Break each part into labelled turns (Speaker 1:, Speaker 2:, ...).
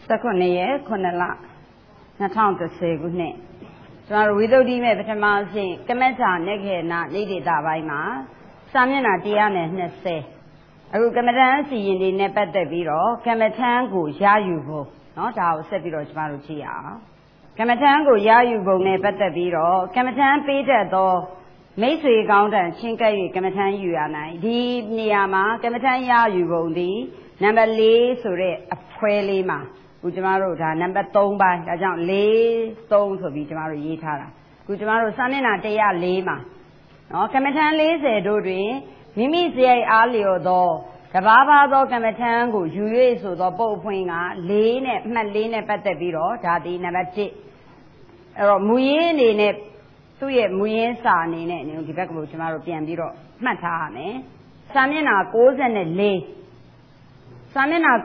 Speaker 1: 19ရက်9လ2010ခုနှစ်ကျွန်တော်ဝိသုဒ္ဓိမဲ့ပထမအဆင့်ကမ္မထာနေခေနနေဒေတာပိုင်းမှာစာမျက်နှာ120အခုကမ္မထမ်းစီရင်တွေနဲ့ပတ်သက်ပြီးတော့ကမ္မထမ်းကိုရယူဖို့เนาะဒါကိုဆက်ပြီးတော့ကျွန်တော်တို့ကြည့်ရအောင်ကမ္မထမ်းကိုရယူပုံနဲ့ပတ်သက်ပြီးတော့ကမ္မထမ်းပေးတတ်သောမိတ်ဆွေကောင်းတန်ချင်းကပ်၍ကမ္မထမ်းယူရနိုင်ဒီနေရာမှာကမ္မထမ်းရယူပုံဒီနံပါတ်4ဆိုတဲ့အဖွဲလေးမှာခုကျမတို့ဒါနံပါတ်3ပိုင်းဒါကြောင့်4 3ဆိုပြီးကျမတို့ရေးထားတာခုကျမတို့စာမျက်နှာ104မှာနော်ကမ္မထမ်း40တို့တွင်မိမိစရိုက်အားလျော်သောတဘာဘာသောကမ္မထမ်းကိုယူ၍ဆိုသောပုတ်အဖွင့်က4နဲ့အမှတ်4နဲ့ပတ်သက်ပြီးတော့ဒါဒီနံပါတ်1အဲ့တော့မူရင်းအနေနဲ့သူ့ရဲ့မူရင်းစာအနေနဲ့ဒီဘက်ကကိုကျမတို့ပြန်ပြီးတော့မှတ်ထားရမယ်စာမျက်နှာ94စာမျက်နှာ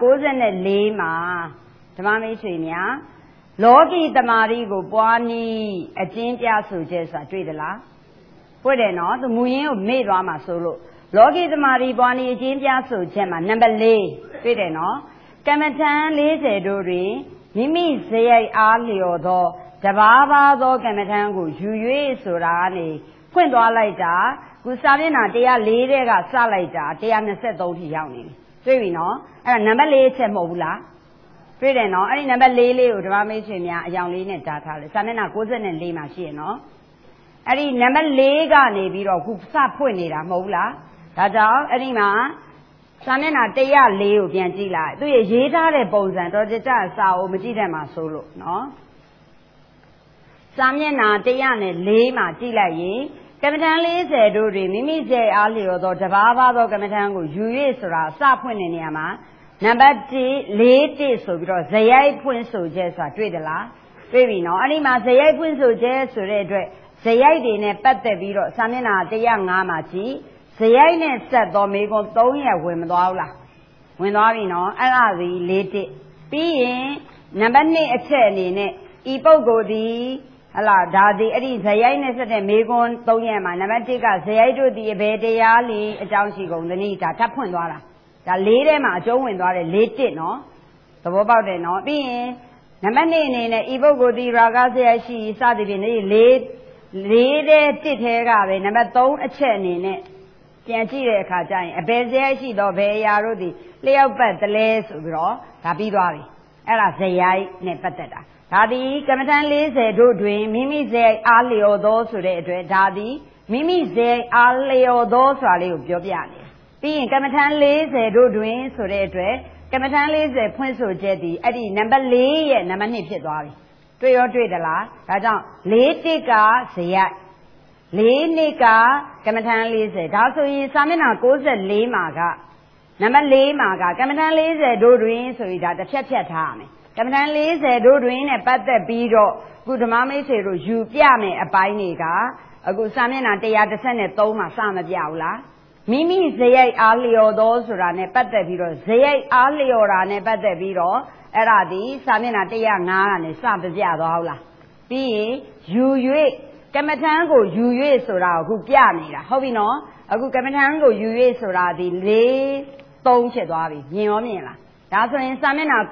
Speaker 1: 94မှာဓမ္မမိတ်ဆွေများလောကီတမာရီကိုပွားနည်းအကျဉ်းပြဆိုချက်ဆိုတာတွေ့သလားတွေ့တယ်နော်သူမူရင်းကိုမေ့သွားမှာဆိုလို့လောကီတမာရီပွားနည်းအကျဉ်းပြဆိုချက်မှာနံပါတ်4တွေ့တယ်နော်ကမ္မထမ်း40တို့တွင်မိမိစရိုက်အားလျော်သောတဘာဘာသောကမ္မထမ်းကိုယူ၍ဆိုတာကနေဖွင့်သွားလိုက်တာခုစာမျက်နှာ104တဲ့ကစလိုက်တာ123ထိရောက်နေပြီတွေ့ပြီနော်အဲ့ဒါနံပါတ်4ချက်မဟုတ်ဘူးလားတွေ့တယ်နော်အဲ့ဒီနံပါတ်4လေးကိုဓမ္မမိတ်ဆွေများအယောင်လေးနဲ့တားထားတယ်စာမျက်နှာ94မှာရှိရနော်အဲ့ဒီနံပါတ်4ကနေပြီးတော့ခုစဖွင့်နေတာမဟုတ်ဘူးလားဒါကြောင့်အဲ့ဒီမှာစာမျက်နှာ104ကိုပြန်ကြည့်လိုက်သူရဲ့ရေးထားတဲ့ပုံစံတော်ကြကြစာအုပ်မကြည့်တတ်မှာဆိုလို့နော်စာမျက်နှာ104မှာကြည့်လိုက်ရင်ကမ္မထမ်း40တို့တွင်မိမိစရိုက်အားလျော်သောတဘာဘာသောကမ္မထမ်းကိုယူ၍ဆိုတာစဖွင့်နေနေရမှာနံပါတ်1 4ဆိုပြီးတော့ဇယိုက်ဖွင့်ဆိုချက်ဆိုတာတွေ့သလားတွေ့ပြီနော်အဲ့ဒီမှာဇယိုက်ဖွင့်ဆိုချက်ဆိုတဲ့အတွက်ဇယိုက်တွေနဲ့ပတ်သက်ပြီးတော့စာမျက်နှာ105မှာကြည့်ဇယိုက်နဲ့ဆက်သောမေကွန်300ဝင်မသွားဘူးလားဝင်သွားပြီနော်အဲ့ဒါဒီ4ပြီးရင်နံပါတ်2အချက်အနေနဲ့ဤပုဂ္ဂိုလ်ဒီဟလာဒါဒီအဲ့ဒီဇယိုက်နဲ့ဆက်တဲ့မေကွန်300မှာနံပါတ်1ကဇယိုက်တို့ဒီအဘယ်တရားလီအကြောင်းရှိကုန်သနည်းဒါထပ်ဖွင့်သွားတာဒါ4ထဲမှာအကျုံးဝင်သွားတယ်4နော်သဘောပေါက်တယ်နော်ပြီးရင်နံပါတ်2အနေနဲ့ဤပုဂ္ဂိုလ်ဒီရာဂဆရာရှိစသည်ဖြင့်4တဲ့1ထဲကပဲနံပါတ်3အချက်အနေနဲ့ပြန်ကြည့်တဲ့အခါကျရင်အဘယ်ဆရာရှိတော့ဘယ်အရာတို့ဒီလျှောက်ပတ်တလဲဆိုပြီးတော့ဒါပြီးသွားပြီအဲ့ဒါဇယိုက်နဲ့ပတ်သက်တာဒါဒီကမ္မထမ်း40တို့တွင်မိမိဇယိုက်အားလျော်သောဆိုတဲ့အတွက်ဒါဒီမိမိဇယိုက်အားလျော်သောဆိုတာလေးကိုပြောပြနေပြီးရင်ကမ္မထမ်း40တို့တွင်ဆိုတဲ့အတွက်ကမ္မထမ်း40ဖွင့်ဆိုချက်ဒီအဲ့ဒီနံပါတ်4ရဲ့နံပါတ်2ဖြစ်သွားပြီတွေ့ရောတွေ့သလားဒါကြောင့်4တစ်ကဇယိုက်4နှစ်ကကမ္မထမ်း40ဒါဆိုရင်စာမျက်နှာ94မှာကနံပါတ်4မှာကကမ္မထမ်း40တို့တွင်ဆိုပြီးဒါတစ်ဖြတ်ဖြတ်ထားရမယ်ကမ္မထမ်း40တို့တွင်နဲ့ပတ်သက်ပြီးတော့ခုဓမ္မမိတ်ဆွေတို့ယူပြမယ်အပိုင်းတွေကအခုစာမျက်နှာ133မှာစမပြဘူးလားမိမိဇယိုက်အားလျော်သောဆိုတာနဲ့ပတ်သက်ပြီးတော့ဇယိုက်အားလျော်တာနဲ့ပတ်သက်ပြီးတော့အဲ့ဒါဒီစာမျက်နှာ105ကနေစပြသွားဟုတ်လားပြီးရင်ယူ၍ကမ္မထမ်းကိုယူ၍ဆိုတာကိုခုပြနေတာဟုတ်ပြီနော်အခုကမ္မထမ်းကိုယူ၍ဆိုတာဒီ4 3ဖြစ်သွားပြီမြင်ရောမြင်လားဒါဆိုရင်စာမျက်နှာ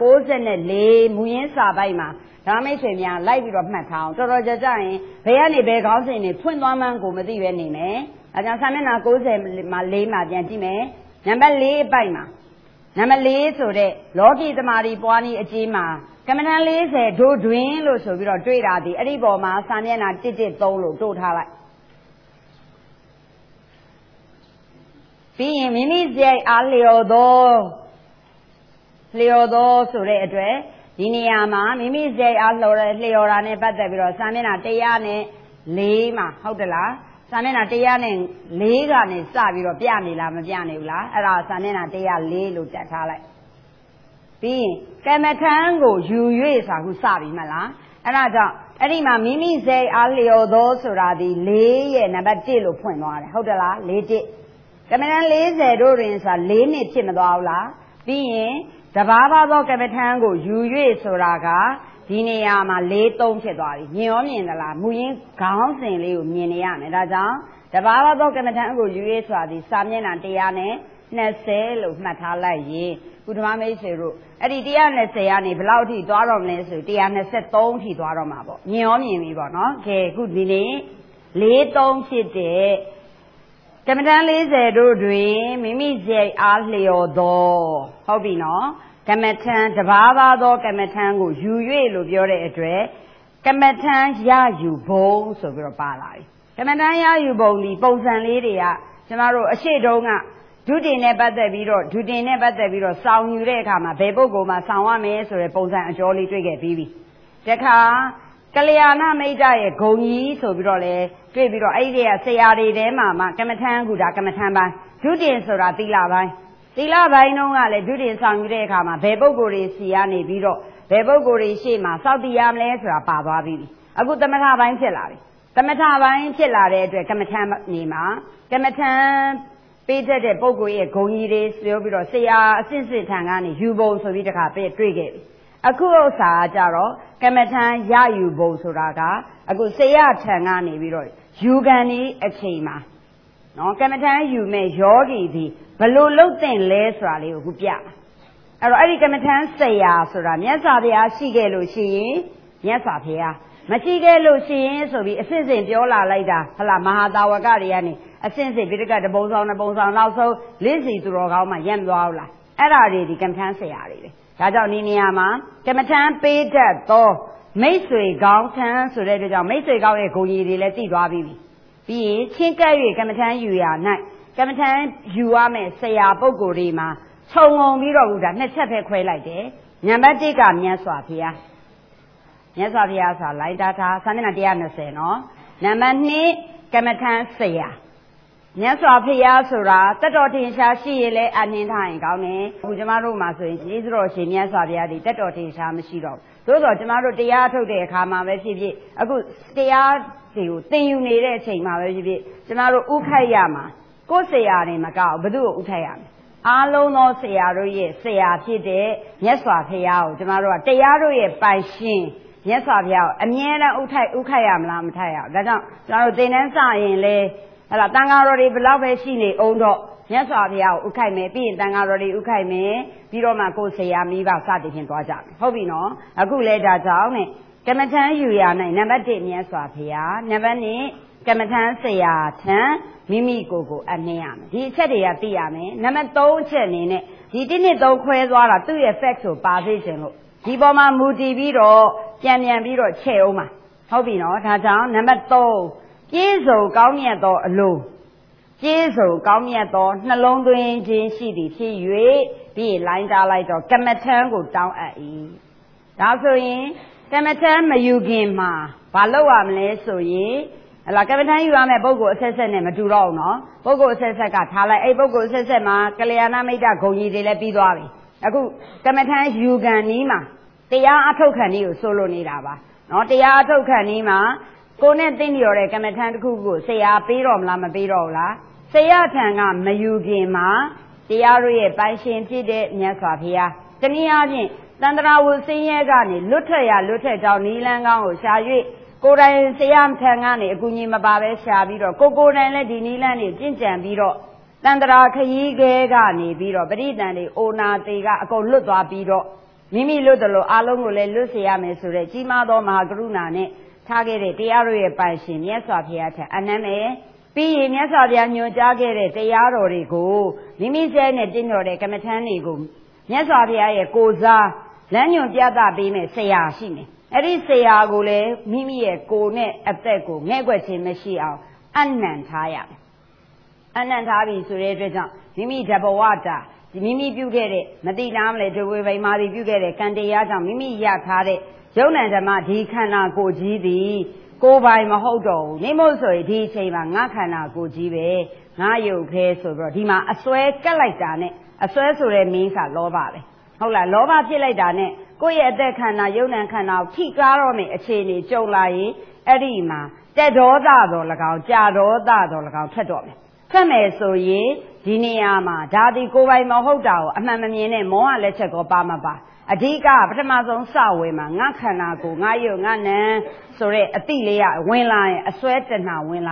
Speaker 1: 94မူရင်းစာပိုက်မှာဓမ္မမိတ်ဆွေများလိုက်ပြီးတော့မှတ်ထားအောင်တော်တော်ကြာကြာရင်ဘယ်ကနေဘယ်ခေါင်းစဉ်တွေဖွင့်သွားမှန်းကိုမသိပဲနေမယ်အဲကြောင့်စာမျက်နှာ90မှာ4မှာပြန်ကြည့်မယ်နံပါတ်4အပိုက်မှာနံပါတ်4ဆိုတဲ့လောကီတမာရီပွားနည်းအကြီးမှာကမ္မထမ်း40တို့တွင်လို့ဆိုပြီးတော့တွေ့တာဒီအဲ့ဒီပေါ်မှာစာမျက်နှာ113လို့တို့ထားလိုက်ပြီးရင်မိမိစရိုက်အားလျော်သောဆိုတဲ့အတွက်ဒီနေရာမှာမိမိစရိုက်အားလျော်တာနဲ့ပတ်သက်ပြီးတော့စာမျက်နှာ104မှာဟုတ်တယ်လားစာမျက်နှာ104ကနေစပြီးတော့ပြနေလားမပြနေဘူးလားအဲ့ဒါစာမျက်နှာ104လို့တက်ထားလိုက်ပြီးရင်ကမ္မထမ်းကိုယူ၍စာခုစပြီမလားအဲ့ဒါကြောင့်အဲ့ဒီမှာမိမိစရိုက်အားလျော်သောဆိုတာဒီ4ရဲ့နံပါတ်1လို့ဖွင့်သွားတယ်ဟုတ်တယ်လား4ကမ္မထမ်း40တို့တွင်ဆိုတာ4နှစ်ဖြစ်မသွားဘူးလားပြီးရင်တဘာဘာသောကမ္မထမ်းကိုယူ၍ဆိုတာကဒီနေရာမှာ4 3ဖြစ်သွားပြီမြင်ရောမြင်သလားမူရင်းခေါင်းစဉ်လေးကိုမြင်နေရမယ်ဒါကြောင့်တဘာဘာသောကမ္မထမ်းကိုယူ၍ဆိုတာဒီစာမျက်နှာ 20လို့မှတ်ထားလိုက်ရင်ကုဓမ္မမိတ်ဆွေတို့အဲ့ဒီ120ကနေဘယ်လောက်ထိသွားတော့မလဲဆို123ထိသွားတော့မှာပေါ့မြင်ရောမြင်ပြီပေါ့နော်ကဲအခုဒီနေ့43ဖြစ်တဲ့ကမ္မဋ္ဌာန်း40တို့တွင်မိမိစိတ်အားလျော်သောဟုတ်ပြီနော်ကမ္မဋ္ဌာန်းတပါးပါသောကမ္မဋ္ဌာန်းကိုယူ၍လို့ပြောတဲ့အတွက်ကမ္မဋ္ဌာန်းရယူဘုံဆိုပြီးတော့ပါလာပြီကမ္မဋ္ဌာန်းရယူဘုံဒီပုံစံလေးတွေကကျမတို့အရှိတုံးကဒုတင်နဲ့ပတ်သက်ပြီးတော့စောင့်ယူတဲ့အခါမှာဘယ်ပုဂ္ဂိုလ်မှစောင့်ရမယ်ဆိုတဲ့ပုံစံအကျော်လေးတွေ့ခဲ့ပြီးပြီတခါကလျာဏမိတ်္တရဲ့ဂုံကြီးဆိုပြီးတော့လဲတွေ့ပြီးတော့အဲ့ဒီကဆရာတွေထဲမှာမှကမ္မထမ်းကူတာကမ္မထမ်းပိုင်းဒုတင်ဆိုတာသီလပိုင်းတုန်းကလည်းဒုတင်ဆောင်ယူတဲ့အခါမှာဘယ်ပုဂ္ဂိုလ်တွေစီကနေပြီးတော့ဘယ်ပုဂ္ဂိုလ်တွေရှေ့မှာစောင့်တည်ရမလဲဆိုတာပါသွားပြီးပြီအခုသမထပိုင်းဖြစ်လာပြီသမထပိုင်းဖြစ်လာတဲ့အတွက်ကမ္မထမ်းနေမှာကမ္မထမ်းပေးတတ်တဲ့ပုဂ္ဂိုလ်ရဲ့ဂုဏ်ကြီးတွေပြောပြီးတော့ဆရာအစစ်စစ်ထံကနေယူဘုံဆိုပြီးတခါတွေ့ခဲ့ပြီအခုဥစ္စာကကြတော့ကမ္မထမ်းရယူဘုံဆိုတာကအခုဆရာထံကနေပြီးတော့ယူခံဒီအချိန်မှာနော်ကမ္မထမ်းယူမဲ့ယောဂီဒီဘလို့လုတ်တင်လဲဆိုတာလေးကိုခုပြအဲ့တော့အဲ့ဒီကမ္မထမ်းဆရာဆိုတာမြတ်စွာဘုရားရှိခဲ့လို့ရှိရင်မြတ်စွာဘုရားမရှိခဲ့လို့ရှိရင်ဆိုပြီးအစစ်စစ်ပြောလာလိုက်တာဟလာမဟာတာဝကတွေကနေအစစ်စစ်ပိဋကတပုံဆောင်နောက်ဆုံးလင်းစီသူတော်ကောင်းမှရံသွားအောင်လားအဲ့ဒါတွေဒီကမ္မထမ်းဆရာတွေပဲဒါကြောင့်ဒီနေရာမှာကမ္မထမ်းပေးတတ်သောမိတ်ဆွေကောင်းထမ်းဆိုတဲ့အတွက်ကြောင့်မိတ်ဆွေကောင်းရဲ့ဂုဏ်ကြီးတွေလည်းသိသွားပြီးပြီးရင်ချင်းကပ်၍ကမ္မထမ်းယူရ၌ကမ္မထမ်းယူရမယ်ဆရာပုဂ္ဂိုလ်တွေမှာခြုံငုံပြီးတော့ဒါနှစ်ချက်ပဲခွဲလိုက်တယ်နံပါတ်1ကမြတ်စွာဘုရားဆိုတာလိုင်းတာထားစာမျက်နှာ120နော်နံပါတ်2ကမ္မထမ်းဆရာမြတ်စွာဘုရားဆိုတာတတ်တော်ထင်ရှားရှိရင်လည်းအနှင်းထားရင်ကောင်းတယ်အခုကျမတို့မှာဆိုရင်ကျေးဇူးတော်ရှင်မြတ်စွာဘုရားဒီတတ်တော်ထင်ရှားမရှိတော့ဘူးသို့သော်ကျမတို့တရားထုတ်တဲ့အခါမှာပဲဖြစ်ဖြစ်အခုတရားတွေကိုသင်ယူနေတဲ့အချိန်မှာပဲဖြစ်ဖြစ်ကျမတို့ဥခိုက်ရမှာကိုယ်ဆရာတွေမကောက်ဘယ်သူ့ကိုဥခိုက်ရမလဲအားလုံးသောဆရာတို့ရဲ့ဆရာဖြစ်တဲ့မြတ်စွာဘုရားကိုကျမတို့ကတရားတို့ရဲ့ပိုင်ရှင်မြတ်စွာဘုရားကိုအမြဲတမ်းဥခိုက်ရမလားမထိုက်ရဘူးဒါကြောင့်ကျမတို့သင်တန်းစရင်လေဟလာတန်ဃာတော်တွေဘယ်လောက်ပဲရှိနေအောင်တော့မြတ်စွာဘုရားကိုဥခိုက်မယ်ပြီးရင်တန်ဃာတော်တွေဥခိုက်မယ်ပြီးတော့မှကိုယ်ဆရာမိဘစသည်ဖြင့်သွားကြမယ်ဟုတ်ပြီနော်အခုလဲဒါကြောင့်နဲ့ကမ္မထမ်းယူရနိုင်နံပါတ်1မြတ်စွာဘုရားနံပါတ်2ကမ္မထမ်းဆရာထံမိမိကိုယ်အနှင်းရမယ်ဒီအချက်တွေကသိရမယ်နံပါတ်3အချက်အနေနဲ့ဒီ1 2 3ခွဲသွားတာသူ့ရဲ့ fact ကိုပါသိခြင်းလို့ဒီပေါ်မှာမူတည်ပြီးတော့ပြန်ပြီးတော့ချဲ့အောင်ပါဟုတ်ပြီနော်ဒါကြောင့်နံပါတ်3ပြည့်စုံကောင်းမြတ်သောအလိုပြည့်စုံကောင်းမြတ်သောနှလုံးသွင်းခြင်းရှိသည်ဖြစ်၍ပြီးလိုင်းတားလိုက်တော့ကမ္မထမ်းကိုတောင်းအပ်၏ဒါဆိုရင်ကမ္မထမ်းမယူခင်မှာဘာလုပ်ရမလဲဆိုရင်ဟလာကမ္မထမ်းယူရမယ့်ပုဂ္ဂိုလ်အဆက်ဆက်နဲ့မတူတော့ဘူးနော်ပုဂ္ဂိုလ်အဆက်ဆက်ကထားလိုက်အဲ့ပုဂ္ဂိုလ်အဆက်ဆက်မှာကလျာဏမိတ်္တဂုဏ်ကြီးတွေလည်းပြီးသွားပြီအခုကမ္မထမ်းယူခံနည်းမှာတရားအထုတ်ခံနည်းကိုဆိုလိုနေတာပါနော်တရားအထုတ်ခံနည်းမှာကိုနဲ့သိနေရတဲ့ကမ္မထမ်းတစ်ခုကိုဆရာပေးတော့မလားမပေးတော့ဘူးလားဆရာထံကမယူခင်မှာတရားတို့ရဲ့ပိုင်ရှင်ဖြစ်တဲ့မြတ်စွာဘုရားတနည်းအားဖြင့်တန္တရာဝဆင်းရဲကနေလွတ်ထက်ကြောင်းနီလန်းကောင်းကိုရှာ၍ကိုယ်တိုင်ဆရာထံကနေအကူအညီမပါပဲရှာပြီးတော့ကိုယ်တိုင်လည်းဒီနီလန်းကိုကျင့်ကြံပြီးတော့တန္တရာခရီးခဲကနေပြီးတော့ပရိသန်တွေအိုနာသေးကအကုန်လွတ်သွားပြီးတော့မိမိလွတ်တယ်လို့အားလုံးကိုလည်းလွတ်စေရမယ်ဆိုတဲ့ကြီးမားသောမဟာကရုဏာနဲ့ထားခဲ့တဲ့တရားတို့ရဲ့ပိုင်ရှင်မြတ်စွာဘုရားထံအနမ်းမယ်ပြီးရင်မြတ်စွာဘုရားညွှန်ကြားခဲ့တဲ့တရားတော်တွေကိုမိမိစဲနဲ့တင်းတော်တဲ့ကမ္မထမ်းတွေကိုမြတ်စွာဘုရားရဲ့ကိုယ်စားလမ်းညွှန်ပြသပေးမဲ့ဆရာရှိမယ်အဲ့ဒီဆရာကိုလည်းမိမိရဲ့ကိုယ်နဲ့အသက်ကိုငဲ့ကွက်ခြင်းမရှိအောင်အနံ့ထားရမယ်အနံ့ထားပြီဆိုတဲ့အတွက်ကြောင့်မိမိတဘဝတာမိမိပြုခဲ့တဲ့မတိနာမလဲဒဝေဗိမာတိပြုခဲ့တဲ့ကံတရားကြောင့်မိမိရထားတဲ့ယုံနံဓမ္မဒီခန္ဓာကိုယ်ကြီးသည်ကိုယ်ပိုင်မဟုတ်တော့ဘူးနေမို့ဆိုရင်ဒီအချိန်မှာငါခန္ဓာကိုယ်ကြီးပဲငါယုတ်ခဲဆိုပြီးတော့ဒီမှာအစွဲကတ်လိုက်တာနဲ့အစွဲဆိုတဲ့မင်းကလောဘပဲဟုတ်လားလောဘဖြစ်လိုက်တာနဲ့ကိုယ့်ရဲ့အသက်ခန္ဓာယုံနံခန္ဓာကိုထိကားတော့မယ့်အခြေအနေကြုံလာရင်အဲ့ဒီမှာတက်ဒေါသတော်၎င်းကြာဒေါသတော်၎င်းထွက်တော့မယ်ဆက်မယ်ဆိုရင်ဒီနေရာမှာဒါဒီကိုယ်ပိုင်မဟုတ်တာကိုအမှန်မမြင်နဲ့မောဟလက်ချက်ကိုပါမပါအဓိကပထမဆုံးစဝယ်မှာငါခန္ဓာကိုငါယုတ်ငါနံဆိုတဲ့အတိလေးကဝင်လာရင်အစွဲတဏှာဝင်လာပြီ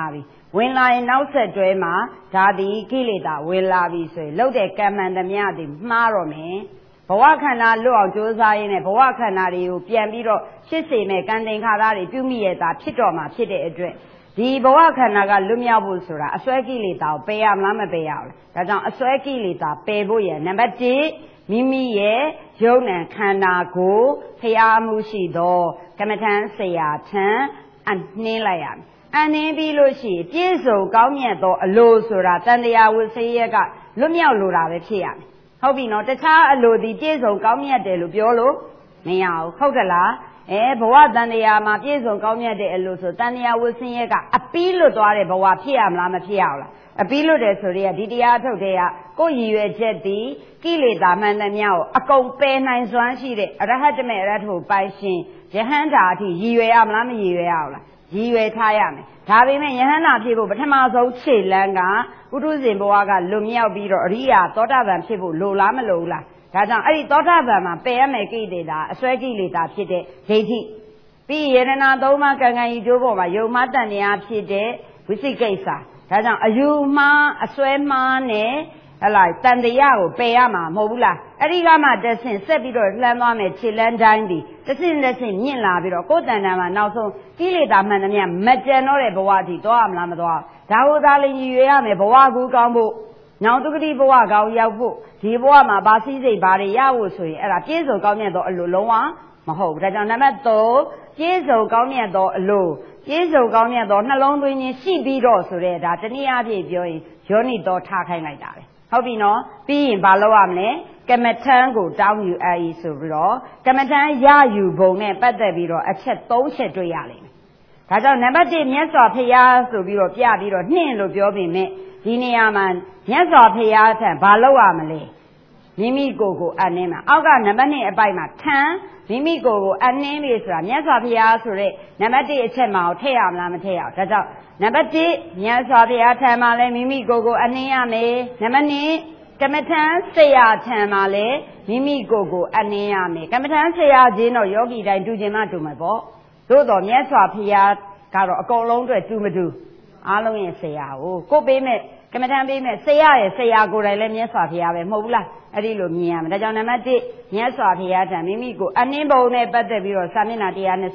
Speaker 1: ဝင်လာရင်နောက်ဆက်တွဲမှာဒါသည်ကိလေသာဝင်လာပြီဆိုရင်လှုပ်တဲ့ကံမှန်သမျှသည်မှားတော့မယ်ဘဝခန္ဓာလွတ်အောင်ကြိုးစားရင်းနဲ့ဘဝခန္ဓာတွေကိုပြန်ပြီးတော့ရှင်းစေမဲ့ကံသင်္ခါရတွေပြုမိရတာဖြစ်တော့မှာဖြစ်တဲ့အတွက်ဒီဘဝခန္ဓာကလွတ်မြောက်ဖို့ဆိုတာအစွဲကိလေသာကိုပယ်ရမလားမပယ်ရဘူးဒါကြောင့်အစွဲကိလေသာပယ်ဖို့ရနံပါတ်1မိမိရဲ့ယုံနံခန္ဓာကိုဖျားမှုရှိသောကမ္မထံဆရာထံအနှင်းလိုက်ရမယ်အနှင်းပြီးလို့ရှိရင်ပြည့်စုံကောင်းမြတ်သောအလိုဆိုတာတန်တရားဝဆင်းရဲကလွတ်မြောက်လိုတာပဲဖြစ်ရမယ်ဟုတ်ပြီနော်တခြားအလိုဒီပြည့်စုံကောင်းမြတ်တယ်လို့ပြောလို့မရဘူးဟုတ်ကလားဘဝတန်တရားမှာပြည့်စုံကောင်းမြတ်တဲ့အလိုဆိုတန်တရားဝဆင်းရဲကအပီးလွတ်သွားတဲ့ဘဝဖြစ်ရမလားမဖြစ်ရဘူးလားအပီးလွတ်တယ်ဆိုရင်ဒီတရားထုတ်တဲ့ကကိုယ်ရည်ရွယ်ချက်ဒီကိလေသာမှန်သမျှကိုအကုန်ပယ်နိုင်စွမ်းရှိတဲ့အရဟတမေအရဟတပိုင်ရှင်ယဟန္တာအထိရည်ရွယ်ရမလားမရည်ရွယ်ရဘူးလားရည်ရွယ်ထားရမယ်ဒါပေမဲ့ယဟန္တာဖြစ်ဖို့ပထမဆုံးခြေလမ်းကပုထုဇဉ်ဘဝကလွတ်မြောက်ပြီးတော့အရိယာသောတာပန်ဖြစ်ဖို့လိုလားမလိုဘူးလားဒါကြောင့်အဲ့ဒီသောတာပန်မှာပယ်ရမယ်ကိလေသာအစွဲကိလေသာဖြစ်တဲ့ဒိဋ္ဌိပြီးယရဏသုံးပါးကံကံဤကျိုးပေါ်မှာယုံမှားတန်တရားဖြစ်တဲ့ဝိသိကိစ္စဒါကြောင့်အယူမှားအစွဲမှားနဲ့ဟလာတန်တရားကိုပယ်ရမှာမဟုတ်ဘူးလားအဲ့ဒီကမှတဆင့်ဆက်ပြီးတော့လှမ်းသွားမယ်ခြေလန်းတိုင်းဒီတဆင့်မြင့်လာပြီးတော့ကိုယ်တန်တန်မှာနောက်ဆုံးကိလေသာမှန်သမျှမကြံတော့တဲ့ဘဝအထိသွားရမလားမသွားဒါဟိုသားလေးရည်ရွယ်ရမယ်ဘဝကူကောင်းဖို့နောင်တုဂတိဘဝကောင်းရောက်ဖို့ဒီဘဝမှာဗာစည်းစိတ်ဘာတွေရဖို့ဆိုရင်အဲ့ဒါပြည့်စုံကောင်းမြတ်သောအလိုလုံးဝမဟုတ်ဘူးဒါကြောင့်နံပါတ်3ပြည့်စုံကောင်းမြတ်သောအလိုပြည့်စုံကောင်းမြတ်သောနှလုံးသွင်းခြင်းရှိပြီးတော့ဆိုတဲ့ဒါတနည်းအားဖြင့်ပြောရင်ယောနိတော်ထားခိုင်းလိုက်တာပဲဟုတ်ပြီနော်ပြီးရင်ဘာလုပ်ရမလဲကမ္မထံကိုတောင်းယူအပ်ဤဆိုပြီးတော့ကမ္မထံရယူပုံနဲ့ပတ်သက်ပြီးတော့အချက်3ချက်တွေ့ရလိမ့်မယ်ဒါကြောင့်နံပါတ်1မြတ်စွာဘုရားဆိုပြီးတော့ပြပြီးတော့နှင့်လို့ပြောပေမဲ့ဒီနေရာမှာမြတ်စွာဘုရားထံဘာလုပ်ရမလဲမိမိကိုယ်ကိုအနှင်းမှာအောက်ကနံပါတ်2အပိုက်မှာထံမိမိကိုယ်ကိုအနှင်းပြီဆိုတာမြတ်စွာဘုရားဆိုတဲ့နံပါတ်1အချက်မှာထည့်ရမလားမထည့်ရဘူးဒါကြောင့်နံပါတ်1မြတ်စွာဘုရားထံမှာလည်းမိမိကိုယ်ကိုအနှင်းရမယ်နံပါတ်2ကမ္မထံဆရာထံမှာလည်းမိမိကိုယ်ကိုအနှင်းရမယ်ကမ္မထံဆရာချင်းတော့ယောဂီတိုင်းတူခြင်းမတူမှာပေါ့သို့တော်မြတ်စွာဘုရားကတော့အကုန်လုံးအတွက်တူမတူအားလုံးရဲ့ဆရာကိုပေးမဲ့ကမ္မထံပေးမဲ့ဆရာရဲ့ဆရာကိုယ်တိုင်လည်းမြတ်စွာဘုရားပဲမဟုတ်ဘူးလားအဲ့ဒီလိုမြင်ရမယ်ဒါကြောင့်နံပါတ်1မြတ်စွာဘုရားထံမိမိကိုအနှင်းပုံနဲ့ပတ်သက်ပြီးတော့စာမျက်နှာ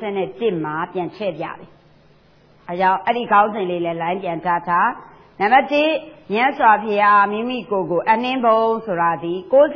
Speaker 1: 121မှာပြန်ချဲ့ပြတယ်အဲကြောင့်အဲ့ဒီခေါင်းစဉ်လေးလည်းလိုင်းပြန်ထားနံပါတ်1မြတ်စွာဘုရားမိမိကိုယ်ကိုအနှင်းပုံဆိုတာဒီ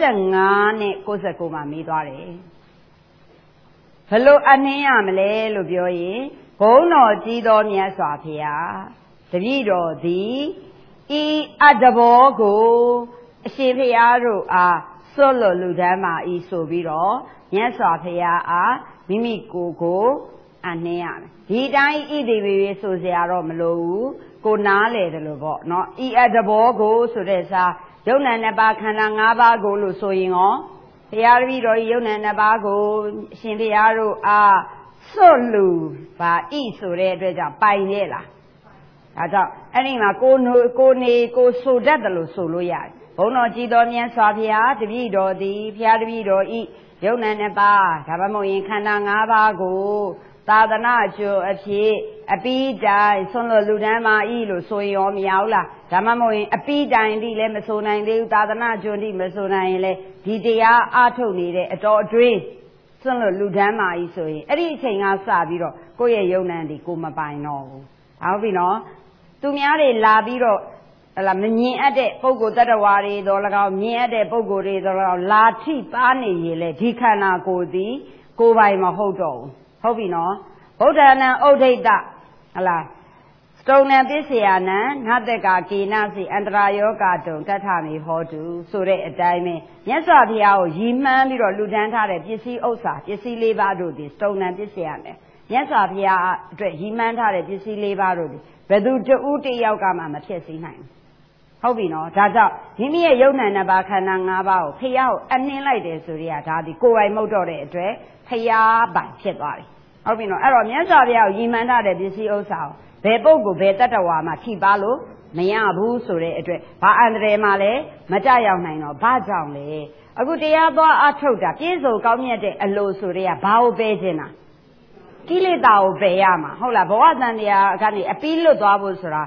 Speaker 1: 65နဲ့69မှာမေးသွားတယ်ဘယ်လိုအနှင်းရမလဲလို့ပြောရင်ဘုန်းတော်ကြီးတော်မြတ်စွာဘုရားတပည့်တော်သည်ဤအတ္တဘောကိုအရှင်ဘုရားတို့အားစွတ်လွတ်လူတန်းပါဤဆိုပြီးတော့မြတ်စွာဘုရားအားမိမိကိုယ်ကိုအနှင်းရမယ်ဒီတိုင်းဣတိဝေဆိုစရာတော့မလိုဘူးကိုနားလေတယ်လို့ပေါ့နော်ဤအတ္တဘောကိုဆိုတဲ့စာယုံနာ2ပါးခန္ဓာ5ပါးကိုလို့ဆိုရင်ရောဘုရားတပည့်တော်ဤယုံနာ2ပါးကိုအရှင်ဘုရားတို့အားစွတ်လူပါဤဆိုတဲ့အတွက်ကြောင့်ပိုင်ရဲ့လားဒါကြောင့်အဲ့ဒီမှာကိုဆိုတတ်တယ်လို့ဆိုလို့ရတယ်ဘုန်းတော်ကြီးတော်မြတ်စွာဘုရားတပည့်တော်သည်ဘုရားတပည့်တော်ဤယုံနာ2ပါးဒါမှမဟုတ်ရင်ခန္ဓာ5ပါးကိုသာသနာ့ကျွအဖြစ်အပိတိုင်ဆွန်လွတ်လူတန်းမာဤလို့ဆိုရင်ရောမရဘူးလားဒါမှမဟုတ်ရင်အပိတိုင်တိလည်းမဆိုနိုင်သေးဘူးသာသနာ့ကျွတိမဆိုနိုင်ရင်လည်းဒီတရားအားထုတ်နေတဲ့အတော်အတွင်းဆွန်လွတ်လူတန်းမာဤဆိုရင်အဲ့ဒီအချိန်ကစပြီးတော့ကိုယ့်ရဲ့ယုံနာဒီကိုမပိုင်တော့ဘူးဟုတ်ပြီနော်သူများတွေလာပြီးတော့မမြင်အပ်တဲ့ပုဂ္ဂိုလ်တ attva တွေတော့၎င်းမြင်အပ်တဲ့ပုဂ္ဂိုလ်တွေတော့၎င်းလာထိပါနေရင်လေဒီခန္ဓာကိုယ်သည်ကိုယ်ပိုင်မဟုတ်တော့ဘူးဟုတ်ပြီနော်ဗုဒ္ဓနာဥဒိတဟလားစတုံနံပစ္စယနံငါတက္ကာကေနစီအန္တရာယောဂတုံတထမေဟောတုဆိုတဲ့အတိုင်းပဲမြတ်စွာဘုရားကိုရည်မှန်းပြီးတော့လူတန်းထားတဲ့ပစ္စည်းဥစ္စာပစ္စည်း၄ပါးတို့သည်စတုံနံပစ္စယနံမြတ်စွာဘုရားအတွက်ရည်မှန်းထားတဲ့ပစ္စည်း၄ပါးတို့သည်ဘယ်သူတဦးတယောက်ကမှမဖြစ်စည်းနိုင်ဘူးဟုတ်ပြီနော်ဒါကြောင့်မိမိရဲ့ယုံနာ2ပါးခန္ဓာ5ပါးကိုဖျားကိုအနှင်းလိုက်တယ်ဆိုရင်ဒါဒီကိုယ်ပိုင်မဟုတ်တော့တဲ့အတွက်ဖျားပိုင်ဖြစ်သွားတယ်ဟုတ်ပြီနော်အဲ့တော့မြတ်စွာဘုရားကိုရည်မှန်းထားတဲ့ပစ္စည်းဥစ္စာကိုဘယ်ပုဂ္ဂိုလ်ဘယ်တ attva မှထိပါလို့မရဘူးဆိုတဲ့အတွက်ဘာအန္တရာယ်မှလည်းမကြရောက်နိုင်တော့ဘာကြောင့်လဲအခုတရားသွားအထုတ်တာပြည့်စုံကောင်းမြတ်တဲ့အလိုဆိုတဲ့ကဘာကိုပယ်ခြင်းတာကိလေသာကိုပယ်ရမှာဟုတ်လားဘဝတန်တရားကနေအပြီးလွတ်သွားဖို့ဆိုတာ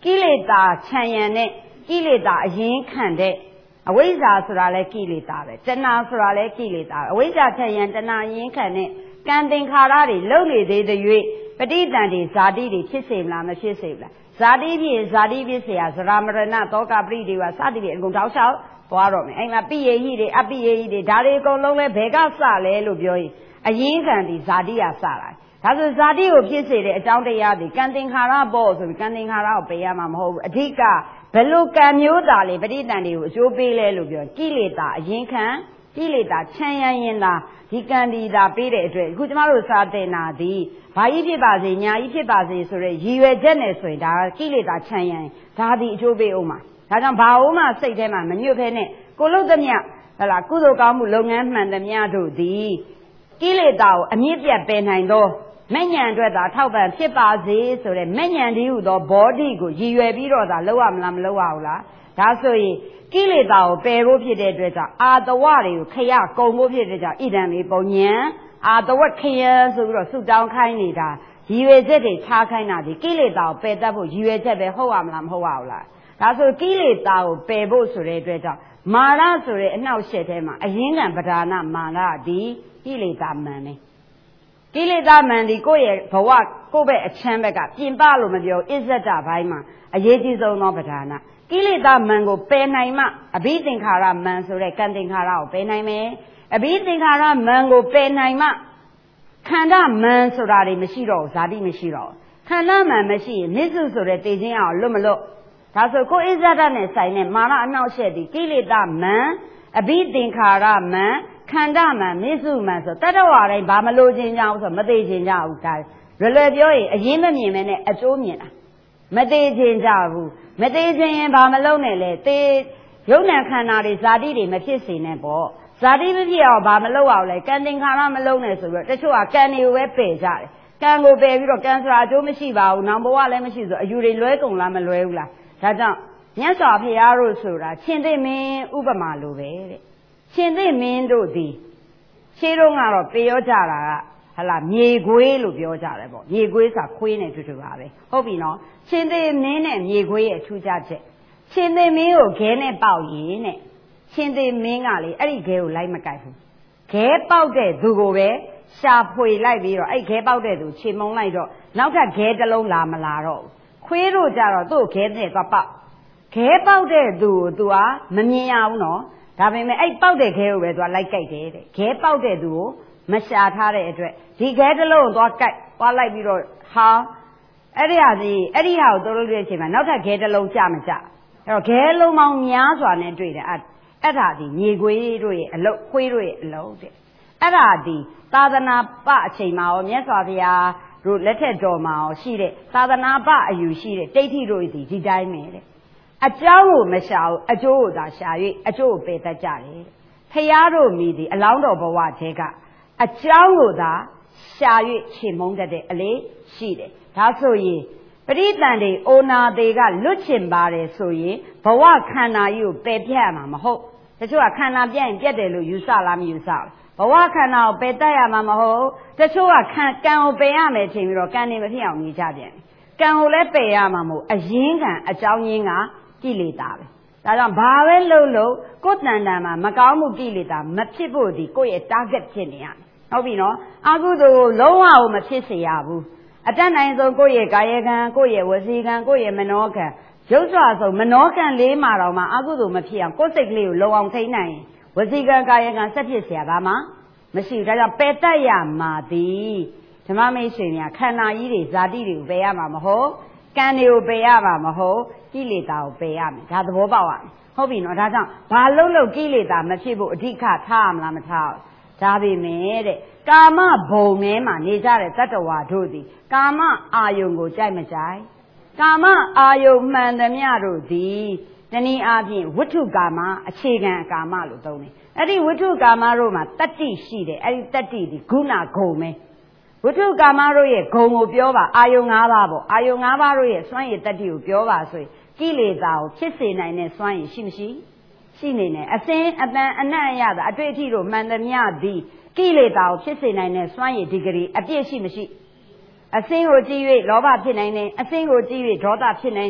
Speaker 1: ကိလေသာခြံရံတဲ့ကိလေသာအရင်ခံတဲ့အဝိဇ္ဇာဆိုတာလည်းကိလေသာပဲတဏှာဆိုတာလည်းကိလေသာအဝိဇ္ဇာခြံရံတဏှာအရင်ခံတဲ့ကံသင်္ခါရတွေလုံနေသေးတဲ့၍ပဋိသန္ဓေဇာတိတွေဖြစ်စေမလားမဖြစ်စေဘူးလားဇာတိဖြစ်ဇာတိဖြစ်เสียဇရာမရဏသောကပရိဒေဝစသည်ဖြင့်အကုန်တောက်လျှောက်သွားတော့မယ်အဲ့မှာပိယေဟိတွေအပိယေဟိတွေဒါတွေအကုန်လုံးလဲဘယ်ကစလဲလို့ပြောရင်အရင်ခံဒီဇာတိကစတာဒါဆိုဇာတိကိုဖြစ်စေတဲ့အကြောင်းတရားတွေကံသင်္ခါရပေါ့ဆိုပြီးကံသင်္ခါရကိုပယ်ရမှာမဟုတ်ဘူးအဓိကဘယ်လိုကံမျိုးသားလေပဋိသန္ဓေကိုအကျိုးပေးလဲလို့ပြောကိလေသာအရင်ခံကိလေသာခြံရံရင်သာဒီကံဒီသာပေးတဲ့အတွက်အခုကျမတို့စာသင်တာဒီဘာကြီးဖြစ်ပါစေညာကြီးဖြစ်ပါစေဆိုတဲ့ရည်ရွယ်ချက်နဲ့ဆိုရင်ဒါကိလေသာခြံရံဒါဒီအကျိုးပေးအောင်မှာဒါကြောင့်ဘာလို့မှစိတ်ထဲမှာမညွတ်ဖဲနဲ့ကိုလို့သမျှဟလာကုသိုလ်ကောင်းမှုလုပ်ငန်းမှန်သမျှတို့သည်ကိလေသာကိုအမြင့်ပြတ်ပယ်နိုင်သောမဲ့ညံအတွက်သာထောက်ပံ့ဖြစ်ပါစေဆိုတဲ့မဲ့ညံဒီဟုသောဘောဓိကိုရည်ရွယ်ပြီးတော့သာလုပ်ရမလားမလုပ်ရဘူးလားဒါဆိုရင်ကိလေသာကိုပယ်ဖို့ဖြစ်တဲ့အတွက်ကြောင့်အာတဝတွေကိုခရကုံဖို့ဖြစ်တဲ့ကြောင့်ဣဒံမေပုံညံအာတဝခယံဆိုပြီးတော့ဆုတောင်းခိုင်းနေတာရည်ရွယ်ချက်တွေထားခိုင်းတာဒီကိလေသာကိုပယ်တတ်ဖို့ရည်ရွယ်ချက်ပဲဟုတ်ရမလားမဟုတ်ရဘူးလားဒါဆိုကိလေသာကိုပယ်ဖို့ဆိုတဲ့အတွက်ကြောင့်မာရဆိုတဲ့အနှောက်အယှက်ထဲမှာအရင်ကပဓာနမာရဒီကိလေသာမှန်တယ်ကိလေသာမှန်ဒီကိုယ့်ရဲ့ဘဝကိုယ့်ဘက်အချမ်းဘက်ကပြင်ပလို့မပြောအစ္ဆဒဘိုင်းမှာအရေးကြီးဆုံးသောပဓာနကိလေသာမှန်ကိုပယ်နိုင်မှအဘိသင်္ခါရမှန်ဆိုတဲ့ကံသင်္ခါရကိုပယ်နိုင်မယ်အဘိသင်္ခါရမှန်ကိုပယ်နိုင်မှခန္ဓာမှန်ဆိုတာတွေမရှိတော့ဘူးဇာတိမရှိတော့ဘူးခန္ဓာမှန်မရှိရင်မြစ္စုဆိုတဲ့တေခြင်းအောင်လွတ်မလွတ်ဒါဆိုကိုယ်အစ္ဆဒနဲ့ဆိုင်တဲ့မာနအနှောက်အယှက်ဒီကိလေသာမှန်အဘိသင်္ခါရမှန်ခန္ဓာမှန်မြစ္စုမှန်ဆိုတတ္တဝါတိုင်းဘာမလို့ခြင်းကြောင့်ဆိုမသိခြင်းကြောင့်ဒါလွယ်လွယ်ပြောရင်အရင်မမြင်မဲနဲ့အကျိုးမြင်တာမသိခြင်းကြဘူးမသိခြင်းရင်ဘာမလုပ်နဲ့လဲသေယုံနာခန္ဓာတွေဇာတိတွေမဖြစ်စေနဲ့ပေါ့ဇာတိမဖြစ်အောင်ဘာမလုပ်အောင်လဲကံသင်္ခါရမလုပ်နဲ့ဆိုပြီးတော့တချို့ကကံတွေကိုပဲပယ်ကြတယ်ကံကိုပယ်ပြီးတော့ကံဆိုတာအကျိုးမရှိပါဘူးနောင်ဘဝလည်းမရှိဆိုအယူတွေလွဲကုန်လားမလွဲဘူးလားဒါကြောင့်မြတ်စွာဘုရားတို့ဆိုတာရှင်သေမင်းဥပမာလိုပဲတဲ့ရှင်သေမင်းတို့သည်ရှင်းတော့ကတော့ပြောကြတာကဟလာမြေခွေးလို့ပြောကြတယ်ပေါ့မြေခွေးဆိုတာခွေးနဲ့တူတူပါပဲဟုတ်ပြီနော်ရှင်သေမင်းနဲ့မြေခွေးရဲ့ထူးခြားချက်ရှင်သေမင်းကိုခဲနဲ့ပေါက်ရင်တဲ့ရှင်သေမင်းကလေအဲ့ဒီခဲကိုလိုက်မကိုက်ဘူးခဲပေါက်တဲ့သူကိုပဲရှာဖွေလိုက်ပြီးတော့အဲ့ခဲပေါက်တဲ့သူခြေမုံလိုက်တော့နောက်ထပ်ခဲတစ်လုံးလာမလာတော့ခွေးတို့ကြတော့သူ့ခဲနဲ့သွားပေါက်ခဲပေါက်တဲ့သူကို तू ဟာမမြင်ရဘူးနော်ဒါပေမဲ့အဲ့ပေါက်တဲ့ခဲကိုပဲ तू လိုက်ကြိုက်တယ်တဲ့ခဲပေါက်တဲ့သူကိုမရှာထားတဲ့အတွက်ဒီခဲတစ်လုံးကိုသွားကြိုက်သွားလိုက်ပြီးတော့ဟာအဲ့ဒီဟာကိုတိုးလို့တဲ့အချိန်မှာနောက်ထပ်ခဲတစ်လုံးကြမကြအဲ့တော့ခဲလုံးပေါင်းများစွာနဲ့တွေ့တယ်အဲ့ဒါဒီမြေခွေးတို့ရဲ့အလုပ်ခွေးတို့ရဲ့အလုပ်တဲ့အဲ့ဒါဒီသာသနာပအချိန်မှာရောမြတ်စွာဘုရားတို့လက်ထက်တော်မှာရောရှိတဲ့သာသနာပအယူရှိတဲ့တိဋ္ဌိတို့ဒီတိုင်းပဲတဲ့အကြောင်းကိုမရှာဘူးအကျိုးကိုသာရှာ၍အကျိုးကိုပယ်တတ်ကြတယ်ဖရာတို့မိသည်အလောင်းတော်ဘဝတည်းကအကြောင်းကိုသာရှာ၍ချေမှုန်းတတ်တဲ့အလေးရှိတယ်ဒါဆိုရင်ပရိသန္တိအိုနာသေးကလွတ်ချင်ပါတယ်ဆိုရင်ဘဝခန္ဓာကြီးကိုပယ်ပြတ်ရမှာမဟုတ်တချို့ကခန္ဓာပြတ်ရင်ပြတ်တယ်လို့ယူဆလားမယူဆဘူးဘဝခန္ဓာကိုပယ်တတ်ရမှာမဟုတ်တချို့ကကံကိုပယ်ရမယ်ထင်ပြီးတော့ကံနေမဖြစ်အောင်နေကြပြန်ကံကိုလည်းပယ်ရမှာမဟုတ်အရင်ကံအကြောင်းရင်းကကိလေသာပဲဒါကြောင့်ဘာပဲလုပ်လို့ကိုယ်တဏ္ဍာမှာမကောင်းမှုကိလေသာမဖြစ်ဖို့ဒီကိုယ့်ရဲ့ target ဖြစ်နေရမယ်ဟုတ်ပြီနော်အကုသိုလ်ကိုလုံးဝမဖြစ်စေရဘူးအတတ်နိုင်ဆုံးကိုယ့်ရဲ့ကာယကံကိုယ့်ရဲ့ဝစီကံကိုယ့်ရဲ့မနောကံရုပ်စွာဆုံးမနောကံလေးမှာတော့မှအကုသိုလ်မဖြစ်အောင်ကိုယ်စိတ်ကလေးကိုလုံအောင်ထိန်းနိုင်ရင်ဝစီကံကာယကံဆက်ဖြစ်เสียပါမှာမရှိဘူးဒါကြောင့်ပယ်တတ်ရမှာသည်ဓမ္မမိတ်ဆွေများခန္ဓာကြီးတွေဇာတိတွေကိုပယ်ရမှာမဟုတ်ကံတွေကိုပယ်ရမှာမဟုတ်ကိလေသာကိုပယ်ရမယ်ဒါသဘောပေါက်ရမယ်ဟုတ်ပြီနော်ဒါကြောင့်ဘာလို့ကိလေသာမဖြစ်ဖို့အဓိကထားရမလားမထားဘူးဒါပေမဲ့တဲ့ကာမဘုံထဲမှာနေကြတဲ့တတ္တဝါတို့သည်ကာမအာယုံကိုကြိုက်မကြိုက်ကာမအာယုံမှန်သမျှတို့သည်တနည်းအားဖြင့်ဝတ္ထုကာမအခြေခံကာမလို့သုံးတယ်အဲ့ဒီဝတ္ထုကာမတို့မှာတတ္တိရှိတယ်အဲ့ဒီတတ္တိဒီဂုဏဂုံပဲဝတ္ထုကာမတို့ရဲ့ဂုံကိုပြောပါအာယုံ၅ပါးပေါ့အာယုံ၅ပါးတို့ရဲ့စွမ်းရည်တတ္တိကိုပြောပါဆိုရင်ကိလေသာကိုဖြစ်စေနိုင်တဲ့စွမ်းရည်ရှိမရှိရှိနေတယ်အစင်းအတန်အနံ့အရသာအတွေ့အထိတို့မှန်သမျှသည်ကိလေသာကိုဖြစ်စေနိုင်တဲ့စွမ်းရည်ဒီဂရီအပြည့်ရှိမရှိအစင်းကိုကြည့်၍လောဘဖြစ်နိုင်တယ်အစင်းကိုကြည့်၍ဒေါသဖြစ်နိုင်တယ်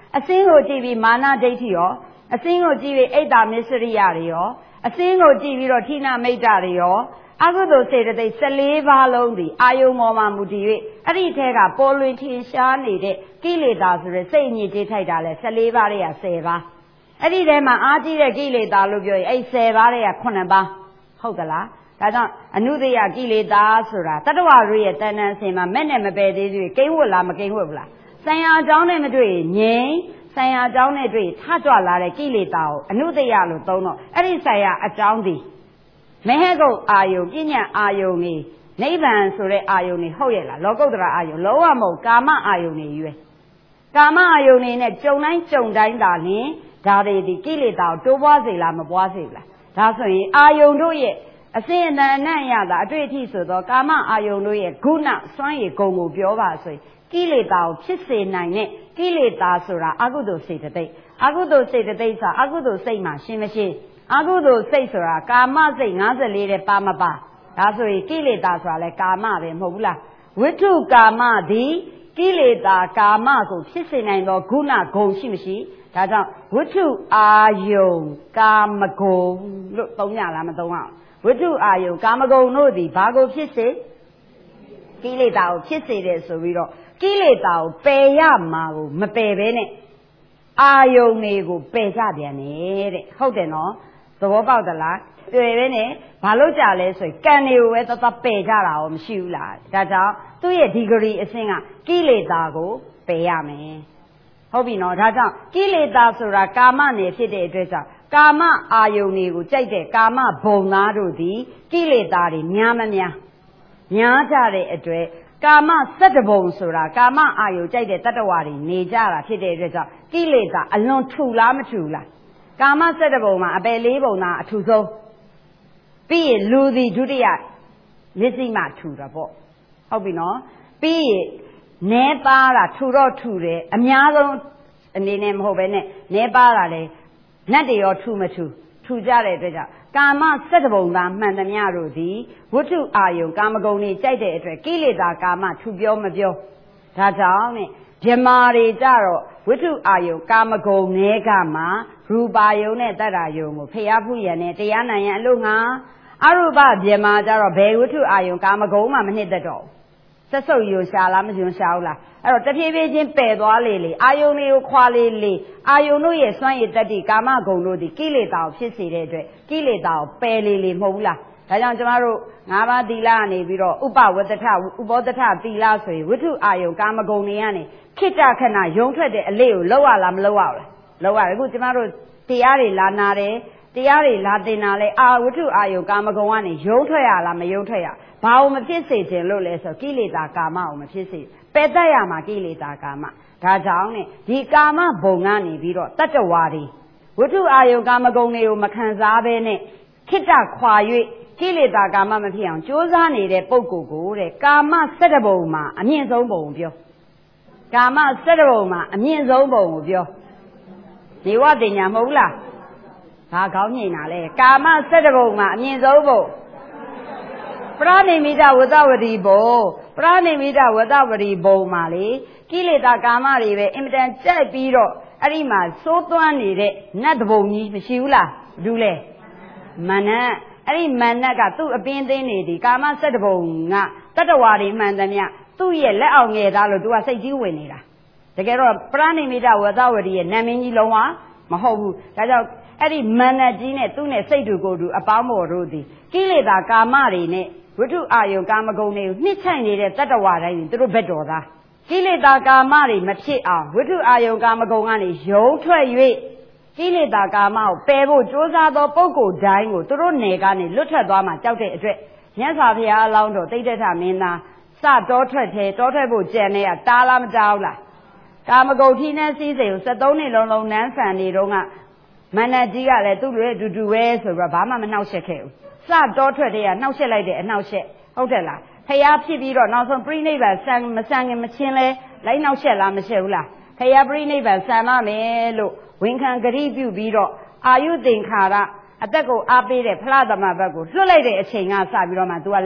Speaker 1: အစင်းကိုကြည့်ပြီးမာနဒိဋ္ဌိရောအစင်းကိုကြည့်ပြီးအိတ်တာမစ္စရိယတွေရောအစင်းကိုကြည့်ပြီးတော့ဌိနမိတ်တာတွေရောအကုသိုလ်စေတသိက်14ပါးလုံးသည်အာယုံပေါ်မှာမူတည်၍အဲ့ဒီထဲကပေါ်လွင်ထင်ရှားနေတဲ့ကိလေသာဆိုတဲ့စိတ်ညစ်ကြေးထိုက်တာလဲ14ပါးတွေက10ပါးအဲ့ဒီထဲမှာအားကြီးတဲ့ကိလေသာလို့ပြောရင်အဲ့10ပါးတွေက9ပါးဟုတ်သလားဒါကြောင့်အနုတ္တယကိလေသာဆိုတာတတ္တဝါတို့ရဲ့တဏ္ဍာအစဉ်မှာမဲ့နဲ့မပယ်သေးသေးကိန်းဝတ်လားမကိန်းဝတ်ဘူးလားဆံရအကြောင်းနဲ့မတွေ့ငြိမ်ဆံရအကြောင်းနဲ့တွေ့ထကြွလာတဲ့ကိလေသာကိုအနုတ္တယလို့သုံးတော့အဲ့ဒီဆံရအကြောင်းသည်မဟေကုတ်အာယုံပညာအာယုံနေနိဗ္ဗာန်ဆိုတဲ့အာယုံနေဟုတ်ရဲ့လားလောကုတ္တရာအာယုံလုံးဝမဟုတ်ကာမအာယုံနေရွယ်ကာမအာယုံနေနဲ့ကြုံတိုင်းသာလင်ဒါတွေဒီကိလေသာကိုတိုးပွားစေလားမပွားစေဘူးလားဒါဆိုရင်အာယုံတို့ရဲ့အစဉ်အတန်အနံ့ရတာအတွေ့အထိဆိုတော့ကာမအာယုံတို့ရဲ့ဂုဏစွမ်းရည်ဂုဏ်ကိုပြောပါဆိုရင်ကိလေသာကိုဖြစ်စေနိုင်တဲ့ကိလေသာဆိုတာအကုသိုလ်စေတသိက်အကုသိုလ်စေတသိက်ဆိုတာအကုသိုလ်စိတ်မှာရှင်းမရှင်းအကုသိုလ်စိတ်ဆိုတာကာမစိတ်54တဲ့ပါမပါဒါဆိုရင်ကိလေသာဆိုတာလဲကာမပဲမဟုတ်ဘူးလားဝိတုကာမသည်ကိလေသာကာမကိုဖြစ်စေနိုင်သောဂုဏဂုဏ်ရှိမရှိဒါကြောင့်ဝိတုအာယုံကာမဂုဏ်လို့သုံးရလားမသုံးအောင်ဝိတုအာယုံကာမဂုဏ်တို့သည်ဘာကိုဖြစ်စေကိလေသာကိုဖြစ်စေတယ်ဆိုပြီးတော့ကိလေသာကိုပယ်ရမှာကိုမပယ်ဘဲနဲ့အာယုံတွေကိုပယ်ကြပြန်နေတဲ့ဟုတ်တယ်နော်သဘောပေါက်သလားပယ်ပဲနဲ့ဘာလို့ကြလဲဆိုရင်ကံတွေကိုပဲသပယ်ကြတာရောမရှိဘူးလားဒါကြောင့်သူ့ရဲ့ဒီဂရီအဆင့်ကကိလေသာကိုပယ်ရမယ်ဟုတ်ပြီနော်ဒါကြောင့်ကိလေသာဆိုတာကာမနယ်ဖြစ်တဲ့အတွက်ကြောင့်ကာမအာယုန်တွေကိုကြိုက်တဲ့ကာမဘုံသားတို့သည်ကိလေသာတွေများမများကြတဲ့အတွက်ကာမ17ဘုံဆိုတာကာမအာယုန်ကြိုက်တဲ့တတ္တဝါတွေနေကြတာဖြစ်တဲ့အတွက်ကြောင့်ကိလေသာအလွန်ထူလားမထူလားကာမ17ဘုံမှာအပယ်4ဘုံသားအထူဆုံးပြီးရင်လူသည်ဒုတိယမျက်စိမှထူတာပေါ့ဟုတ်ပြီနော်ပြီးရင်နဲပါတာထူတော့ထူတယ်အများဆုံးအနေနဲ့မဟုတ်ပဲနဲ့နဲပါတာလေနတ်တွေရောထူမထူကြတဲ့အတွက်ကြောင့်ကာမ17ဘုံသားမှန်သမျှတို့သည်ဝိတုအာယုံကာမဂုဏ်တွေကြိုက်တဲ့အတွက်ကိလေသာကာမထူပြောမပြောဒါကြောင့်နဲ့ဗြဟ္မာတွေကြတော့ဝိတုအာယုံကာမဂုဏ်နည်းကမှာရူပါယုံနဲ့တတ္တယုံကိုဖျားဖူးရံနဲ့တရားနိုင်ရန်အလို့ငါအရူပဗြဟ္မာကြတော့ဘယ်ဝိတုအာယုံကာမဂုဏ်မှမနှစ်သက်တော့ဆက်စုပ်ယွန်ရှာလားမယွန်ရှာဘူးလားအဲ့တော့တဖြည်းဖြည်းချင်းပယ်သွားလေအာယုန်တွေကိုခွာလေအာယုန်တို့ရဲ့စွမ်းရည်တတ္တိကာမဂုဏ်တို့ဒီကိလေသာကိုဖြစ်စေတဲ့အတွက်ကိလေသာကိုပယ်လေမဟုတ်ဘူးလားဒါကြောင့်ကျမတို့၅ပါးသီလကနေပြီးတော့ဥပဝတ္တထဥပောတ္တထသီလဆိုရင်ဝိတုအာယုန်ကာမဂုဏ်တွေကနေခိတ္တခဏယုံထွက်တဲ့အလေးကိုလောက်ရလားမလောက်ရဘူးလားလောက်ရတယ်အခုကျမတို့တရားတွေလာနာတယ်တရားတွေလာသင်တာလဲဝိတုအာယုန်ကာမဂုဏ်ကနေယုံထွက်ရလားမယုံထွက်ရဘာလို့မဖြစ်စေခြင်းလို့လဲဆိုကိလေသာကာမကိုမဖြစ်စေပယ်တတ်ရမှာကိလေသာကာမဒါကြောင့်နဲ့ဒီကာမဘုံကနေပြီးတော့တတ္တဝါတွေဝိတုအာယုန်ကာမဂုဏ်တွေကိုမခံစားဘဲနဲ့ခိတ္တခွာ၍ကိလေသာကာမမဖြစ်အောင်ကြိုးစားနေတဲ့ပုဂ္ဂိုလ်ကိုတဲ့ကာမ17ဘုံမှာအမြင့်ဆုံးဘုံပြောကာမ17ဘုံမှာအမြင့်ဆုံးဘုံကိုပြောနေဝတင်ညာမဟုတ်လားဘာကောင်းမြင်တာလဲကာမ17ဘုံမှာအမြင့်ဆုံးဘုံပရဏိမိတဝတ္တဝတိဘုံပရဏိမိတဝတ္တဝတိဘုံမှာလေကိလေသာကာမတွေပဲအင်မတန်ကြက်ပြီးတော့အဲ့ဒီမှာစိုးသွမ်းနေတဲ့နတ်တဘုံကြီးမရှိဘူးလားဘူးလေမနတ်အဲ့ဒီမနတ်ကသူ့အပင်းသိင်းနေသည်ကာမ17ဘုံကတတ္တဝါတွေမှန်သမျှသူ့ရဲ့လက်အောင်ငယ်သားလို့သူကစိတ်ကြီးဝင်နေတာတကယ်တော့ပရဏိမိတဝတ္တဝတိရဲ့နာမည်ကြီးလုံးဝမဟုတ်ဘူးဒါကြောင့်အဲ့ဒီမနတ်ကြီးနဲ့သူ့နဲ့စိတ်တူကိုယ်တူအပေါင်းပေါ်တို့သည်ကိလေသာကာမတွေနဲ့ဝိတုအာယုံကာမဂုဏ်တွေကိုနှစ်ချိုင်နေတဲ့တတ္တဝါတိုင်းသူတို့ဘက်တော်သားကိလေသာကာမတွေမဖြစ်အောင်ဝိတုအာယုံကာမဂုဏ်ကနေယုံထွက်၍ကိလေသာကာမကိုပယ်ဖို့ကြိုးစားသောပုဂ္ဂိုလ်တိုင်းကိုသူတို့နယ်ကနေလွတ်ထွက်သွားမှကြောက်တဲ့အတွက်မြတ်စွာဘုရားအလောင်းတော်သိတ္တထမင်းသားစတောထွက်ဖို့ကြံနေတာတားလားမတားဘူးလားကာမဂုဏ်ထိနဲ့စည်းစိမ်ကို73နှစ်လုံးနန်းဆန်နေတော့ကမန္တကြီးကလည်းသူ့လိုအတူတူပဲဆိုပြီးတော့ဘာမှမနှောက်ယှက်ခဲ့ဘူးစတောထွက်တဲ့ကနှောက်ယှက်လိုက်တဲ့အနှောက်ယှက်ဟုတ်တယ်လားဖျားဖြစ်ပြီးတော့နောက်ဆုံးပြိဋိဘံဆံမဆံခင်မချင်းလဲလိုက်နှောက်ယှက်လားမရှက်ဘူးလားဖျားပြိဋိဘံဆံမမယ်လို့ဝန်ခံဂရိပြုပြီးတော့အာယုသင်္ခါရအသက်ကိုအားပေးတဲ့ဖလားသမဘတ်ကိုလွှတ်လိုက်တဲ့အချိန်ကစပြီးတော့မှ तू ကလည်း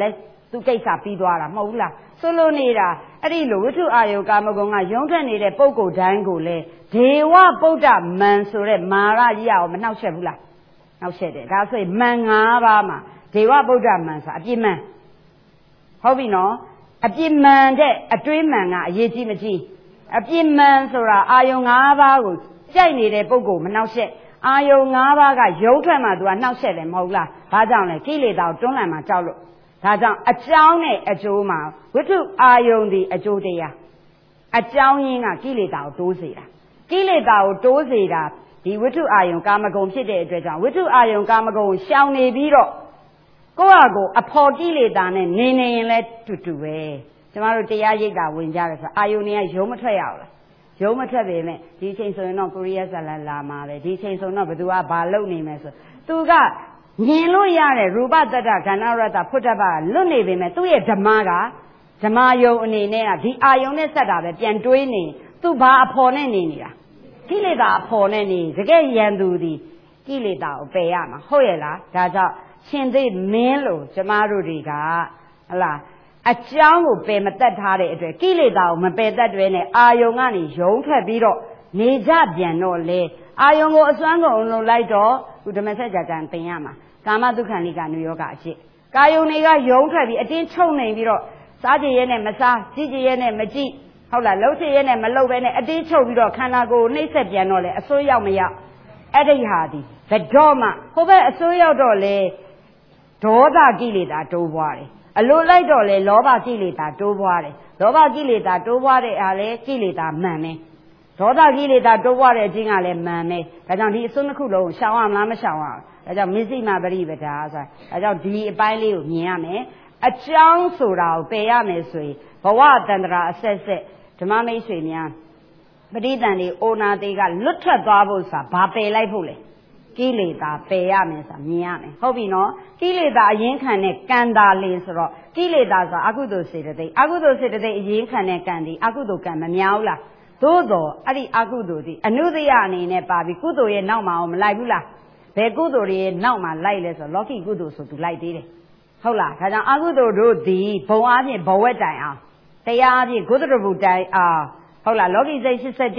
Speaker 1: သူကိစ္စပြီးသွားတာမဟုတ်ဘူးလားဆိုလိုနေတာအဲ့ဒီလိုဝိတုအာယုကာမဂုဏ်ကရုံးထွက်နေတဲ့ပုဂ္ဂိုလ်တိုင်းကိုလေဒေဝဗုဒ္ဓမန်ဆိုတဲ့မာရကြီးရအောင်မနှောက်ယှက်ဘူးလားနှောက်ယှက်တယ်ဒါဆိုရင်မန်၅ပါးမှာဒေဝဗုဒ္ဓမန်ဆိုတာအပြစ်မှန်ဟုတ်ပြီနော်အပြစ်မှန်တဲ့အတွေးမှန်ကအရေးကြီးမကြီးအပြစ်မှန်ဆိုတာအာယုံ၅ပါးကိုကြိုက်နေတဲ့ပုဂ္ဂိုလ်မနှောက်ယှက်အာယုံ၅ပါးကရုံးထွက်မှသူကနှောက်ယှက်တယ်မဟုတ်လားဘာကြောင့်လဲကိလေသာကိုတွန်းလှန်မှကြောက်လို့ဒါကြောင့်အကြောင်းနဲ့အကျိုးမှာဝိတုအာယုံဒီအကျိုးတရားအကြောင်းရင်းကကိလေသာကိုတိုးစေတာကိလေသာကိုတိုးစေတာဒီဝိတုအာယုံကာမဂုဏ်ဖြစ်တဲ့အတွက်ကြောင့်ဝိတုအာယုံကာမဂုဏ်ကိုရှောင်နေပြီးတော့ကိုယ့်ဟာကိုယ်အဖော်ကိလေသာနဲ့နေနေရင်လည်းတူတူပဲကျမတို့တရားရိပ်တာဝင်ကြတယ်ဆိုအာယုန်တွေကရုံးမထွက်ရအောင်လားရုံးမထွက်ပေမဲ့ဒီချိန်ဆိုရင်တော့ကိုရီးယားဇာလန်လာမှာပဲဒီချိန်ဆိုတော့ဘသူကဘာလုပ်နေမယ်ဆိုသူကမြင်လို့ရတဲ့ရူပတ္တကဏ္ဍရတ္တဖုတ္တပကလွတ်နေပေမဲ့သူ့ရဲ့ဓမ္မကဓမ္မယုံအနေနဲ့ကဒီအာယုန်နဲ့ဆက်တာပဲပြန်တွေးနေသူဘာအဖော်နဲ့နေနေတာကိလေသာအဖော်နဲ့နေတကယ်ရန်သူဒီကိလေသာကိုပယ်ရမှာဟုတ်ရဲ့လားဒါကြောင့်ရှင်သိမင်းလို့ကျမတို့တွေကဟလားအကြောင်းကိုပယ်မတတ်ထားတဲ့အတွက်ကိလေသာကိုမပယ်တတ်တွေနဲ့အာယုံကနေယုံထွက်ပြီးတော့နေကြပြန်တော့လေအာယုံကိုအစွမ်းကုန်လုံးလိုက်တော့ဒီဓမ္မစကြာကြံသင်ရမှာကာမဒုက္ခနိကနုယောဂအဖြစ်ကာယုံတွေကယုံထွက်ပြီးအတင်းချုပ်နေပြီးတော့စားကြရဲနဲ့မစားကြည့်ကြရဲနဲ့မကြည့်ဟုတ်လားလှုပ်ချရဲနဲ့မလှုပ်ပဲနဲ့အတင်းချုပ်ပြီးတော့ခန္ဓာကိုယ်နှိမ့်ဆက်ပြန်တော့လေအစိုးရောက်မရောက်အဲ့ဒီဟာဒီဘယ်တော့မှဟိုဘက်အစိုးရောက်တော့လေဒေါသကိလေသာတိုးပွားတယ်အလိုလိုက်တော့လေလောဘကိလေသာတိုးပွားတယ်လောဘကိလေသာတိုးပွားတဲ့အားလေကိလေသာမှန်မယ်ဒေါသကိလေသာတိုးပွားတဲ့အခြင်းကလည်းမှန်မယ်ဒါကြောင့်ဒီအစွန်းတစ်ခုလုံးရှောင်ရမလားမရှောင်ရဘူးဒါကြောင့်မစ္စည်းမပရိပဒါဆိုတာဒါကြောင့်ဒီအပိုင်းလေးကိုမြင်ရမယ်အကြောင်းဆိုတာကိုပယ်ရမယ်ဆိုရင်ဘဝတန္တရာအဆက်ဆက်ဓမ္မမိတ်ဆွေများပဋိသန္ဓေအိုနာသေးကလွတ်ထွက်သွားဖို့ဆိုတာဘာပယ်လိုက်ဖို့လဲကိလေသာပယ်ရမယ်ဆိုတာမြင်ရမယ်ဟုတ်ပြီနော်ကိလေသာအရင်ခံတဲ့ကံတာလင်ဆိုတော့ကိလေသာဆိုတာအကုသိုလ်စေတသိက်အကုသိုလ်စေတသိက်အရင်ခံတဲ့ကံဒီအကုသိုလ်ကံမများဘူးလားသို့တော်အဲ့ဒီအကုသိုလ်ဒီအနုတ္တယအနေနဲ့ပါပြီးကုသိုလ်ရဲ့နောက်မှာမလိုက်ဘူးလားဘယ်ကုသိုလ်ရဲ့နောက်မှာလိုက်လဲဆိုတော့လောကီကုသိုလ်ဆိုသူလိုက်သေးတယ်ဟုတ်လားဒါကြောင့်အကုသိုလ်တို့ဒီဘုံအားဖြင့်ဘဝတိုင်အောင်တရားအားဖြင့်ဂုတ္တရဘုတိုင်အောင်ဟုတ်လားလောကီစိတ်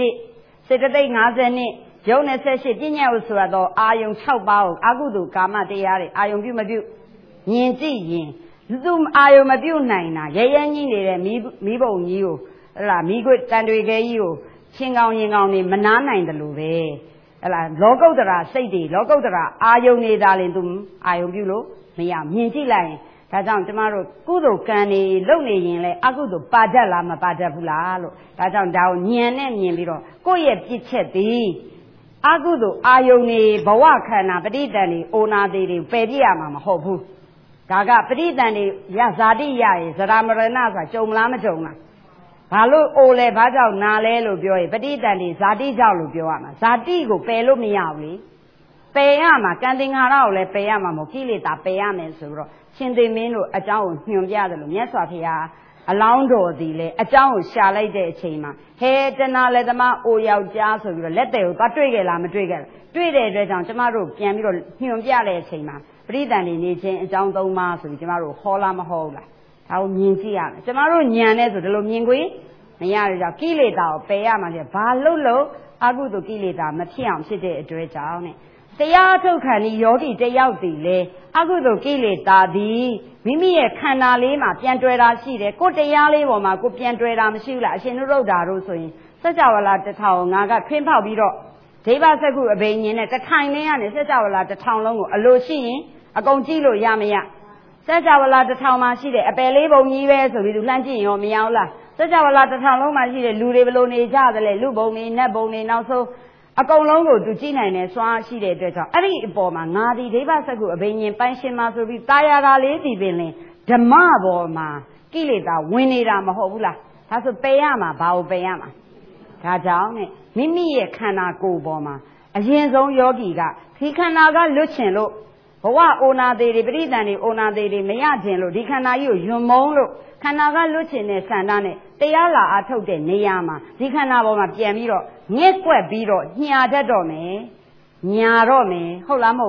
Speaker 1: 81စေတသိက်50နှစ်ယုံ28ပညာဥဆိုရတော့အာယုံ6ပါးကိုအကုသိုလ်ကာမတရားတွေအာယုံပြုမပြုမြင်ကြည့်ရင်သူအာယုံမပြုနိုင်တာရဲရဲကြီးနေတဲ့မိဘုံကြီးကိုဟလာမိခွတ်တန်တွေခဲကြီးကိုချင်းကောင်းရင်ကောင်းနေမနာနိုင်တယ်လို့ပဲဟလာလောကုတ္တရာစိတ်တွေလောကုတ္တရာအာယုံနေတာလေသူအာယုံပြုလို့မရမြင်ကြည့်လိုက်ရင်ဒါကြောင့်ကျမတို့ကုသိုလ်ကံတွေလုပ်နေရင်လေအကုသိုလ်ပါတတ်လားမပါတတ်ဘူးလားလို့ဒါကြောင့်ဒါကိုဉာဏ်နဲ့မြင်ပြီးတော့ကိုယ့်ရဲ့ပြစ်ချက်သည်အကုသိုလ်အာယုန်နေဘဝခန္ဓာပဋိသန္ဓေအိုနာသေးတွေပယ်ပြရမှာမဟုတ်ဘူးဒါကပဋိသန္ဓေရဇာတိရရင်ဇရာမရဏဆိုတာကြုံလားမကြုံလားဘာလို့အိုလဲဘာကြောင့်နာလဲလို့ပြောရင်ပဋိသန္ဓေဇာတိကြောင့်လို့ပြောရမှာဇာတိကိုပယ်လို့မရဘူးလေပယ်ရမှာကံသင်္ခါရကိုလည်းပယ်ရမှာမဟုတ်ကိလေသာပယ်ရမယ်ဆိုတော့ရှင်သေမင်းတို့အကြောင်းကိုညွှန်ပြတယ်လို့မြတ်စွာဘုရားအလောင်းတော်သည်လေအကြောင်းကိုရှာလိုက်တဲ့အချိန်မှာဟဲတဏလက်သမားအိုယောက်ျားဆိုပြီးတော့လက်တယ်ကိုသွားတွေ့ခဲ့လားမတွေ့ခဲ့တွေ့တဲ့အတွက်ကြောင့်ကျမတို့ပြန်ပြီးတော့ညွှန်ပြတဲ့အချိန်မှာပရိသန္တိနေခြင်းအကြောင်း၃ပါးဆိုပြီးကျမတို့ဟောလားမဟောဘူးလားဒါကိုမြင်ကြည့်ရမယ်ကျမတို့ညံနေဆိုဒီလိုမြင်ခွင့်မရတဲ့ကြောင့်ကိလေသာကိုပယ်ရမှာလေဘာလို့အကုသိုလ်ကိလေသာမဖြစ်အောင်ဖြစ်တဲ့အတွက်ကြောင့်နဲ့တရားထုတ်ခံဒီယောဂီတယောက်တည်လေအကုသိုလ်ကိလေသာသည်မိမိရဲ့ခန္ဓာလေးမှာပြန်တွယ်တာရှိတယ်ကိုယ်တရားလေးပေါ်မှာကိုယ်ပြန်တွယ်တာမရှိဘူးလားအရှင်နုရုဒ္ဓါတို့ဆိုရင်စကြဝဠာတစ်ထောင်ငါကထွင်းဖောက်ပြီးတော့ဒိဗ္ဗစက္ခုအဘိညာဉ်နဲ့တစ်ထိုင်နဲ့ကနေစကြဝဠာတစ်ထောင်လုံးကိုအလိုရှိရင်အကုန်ကြည့်လို့ရမရစကြဝဠာတစ်ထောင်မှာရှိတဲ့အပယ်လေးပုံကြီးပဲဆိုပြီးသူလှမ်းကြည့်ရင်ရောမရဘူးလားစကြဝဠာတစ်ထောင်လုံးမှာရှိတဲ့လူတွေဘယ်လိုနေကြသလဲလူပုံတွေနတ်ပုံတွေနောက်ဆုံးအကုန်လုံးကိုသူကြည့်နိုင်တယ်စွမ်းရှိတဲ့အတွက်ကြောင့်အဲ့ဒီအပေါ်မှာငါဒီဒိဗ္ဗစက္ခုအဘိညာဉ်ပိုင်ရှင်မှာဆိုပြီးတာယာတာလေးဒီပင်လင်ဓမ္မပေါ်မှာကိလေသာဝင်နေတာမဟုတ်ဘူးလားဒါဆိုပယ်ရမှာဘာကိုပယ်ရမှာဒါကြောင့်နဲ့မိမိရဲ့ခန္ဓာကိုယ်ပေါ်မှာအရင်ဆုံးယောဂီကဒီခန္ဓာကလွတ်ချင်လို့ဘဝအိုနာသေးတွေပရိသန္တိအိုနာသေးတွေမရခြင်းလို့ဒီခန္ဓာကြီးကိုယွန်မုံလို့ခန္ဓာကလွတ်ချင်တဲ့ဆန္ဒနဲ့တရားလာအားထုတ်တဲ့နေရာမှာဒီခန္ဓာပေါ်မှာပြန်ပြီးတော့ငက်ကွက်ပြီးတော့ညှာတတ်တော့မယ်ညာတော့မယ်ဟုတ်လားမဟုတ်လား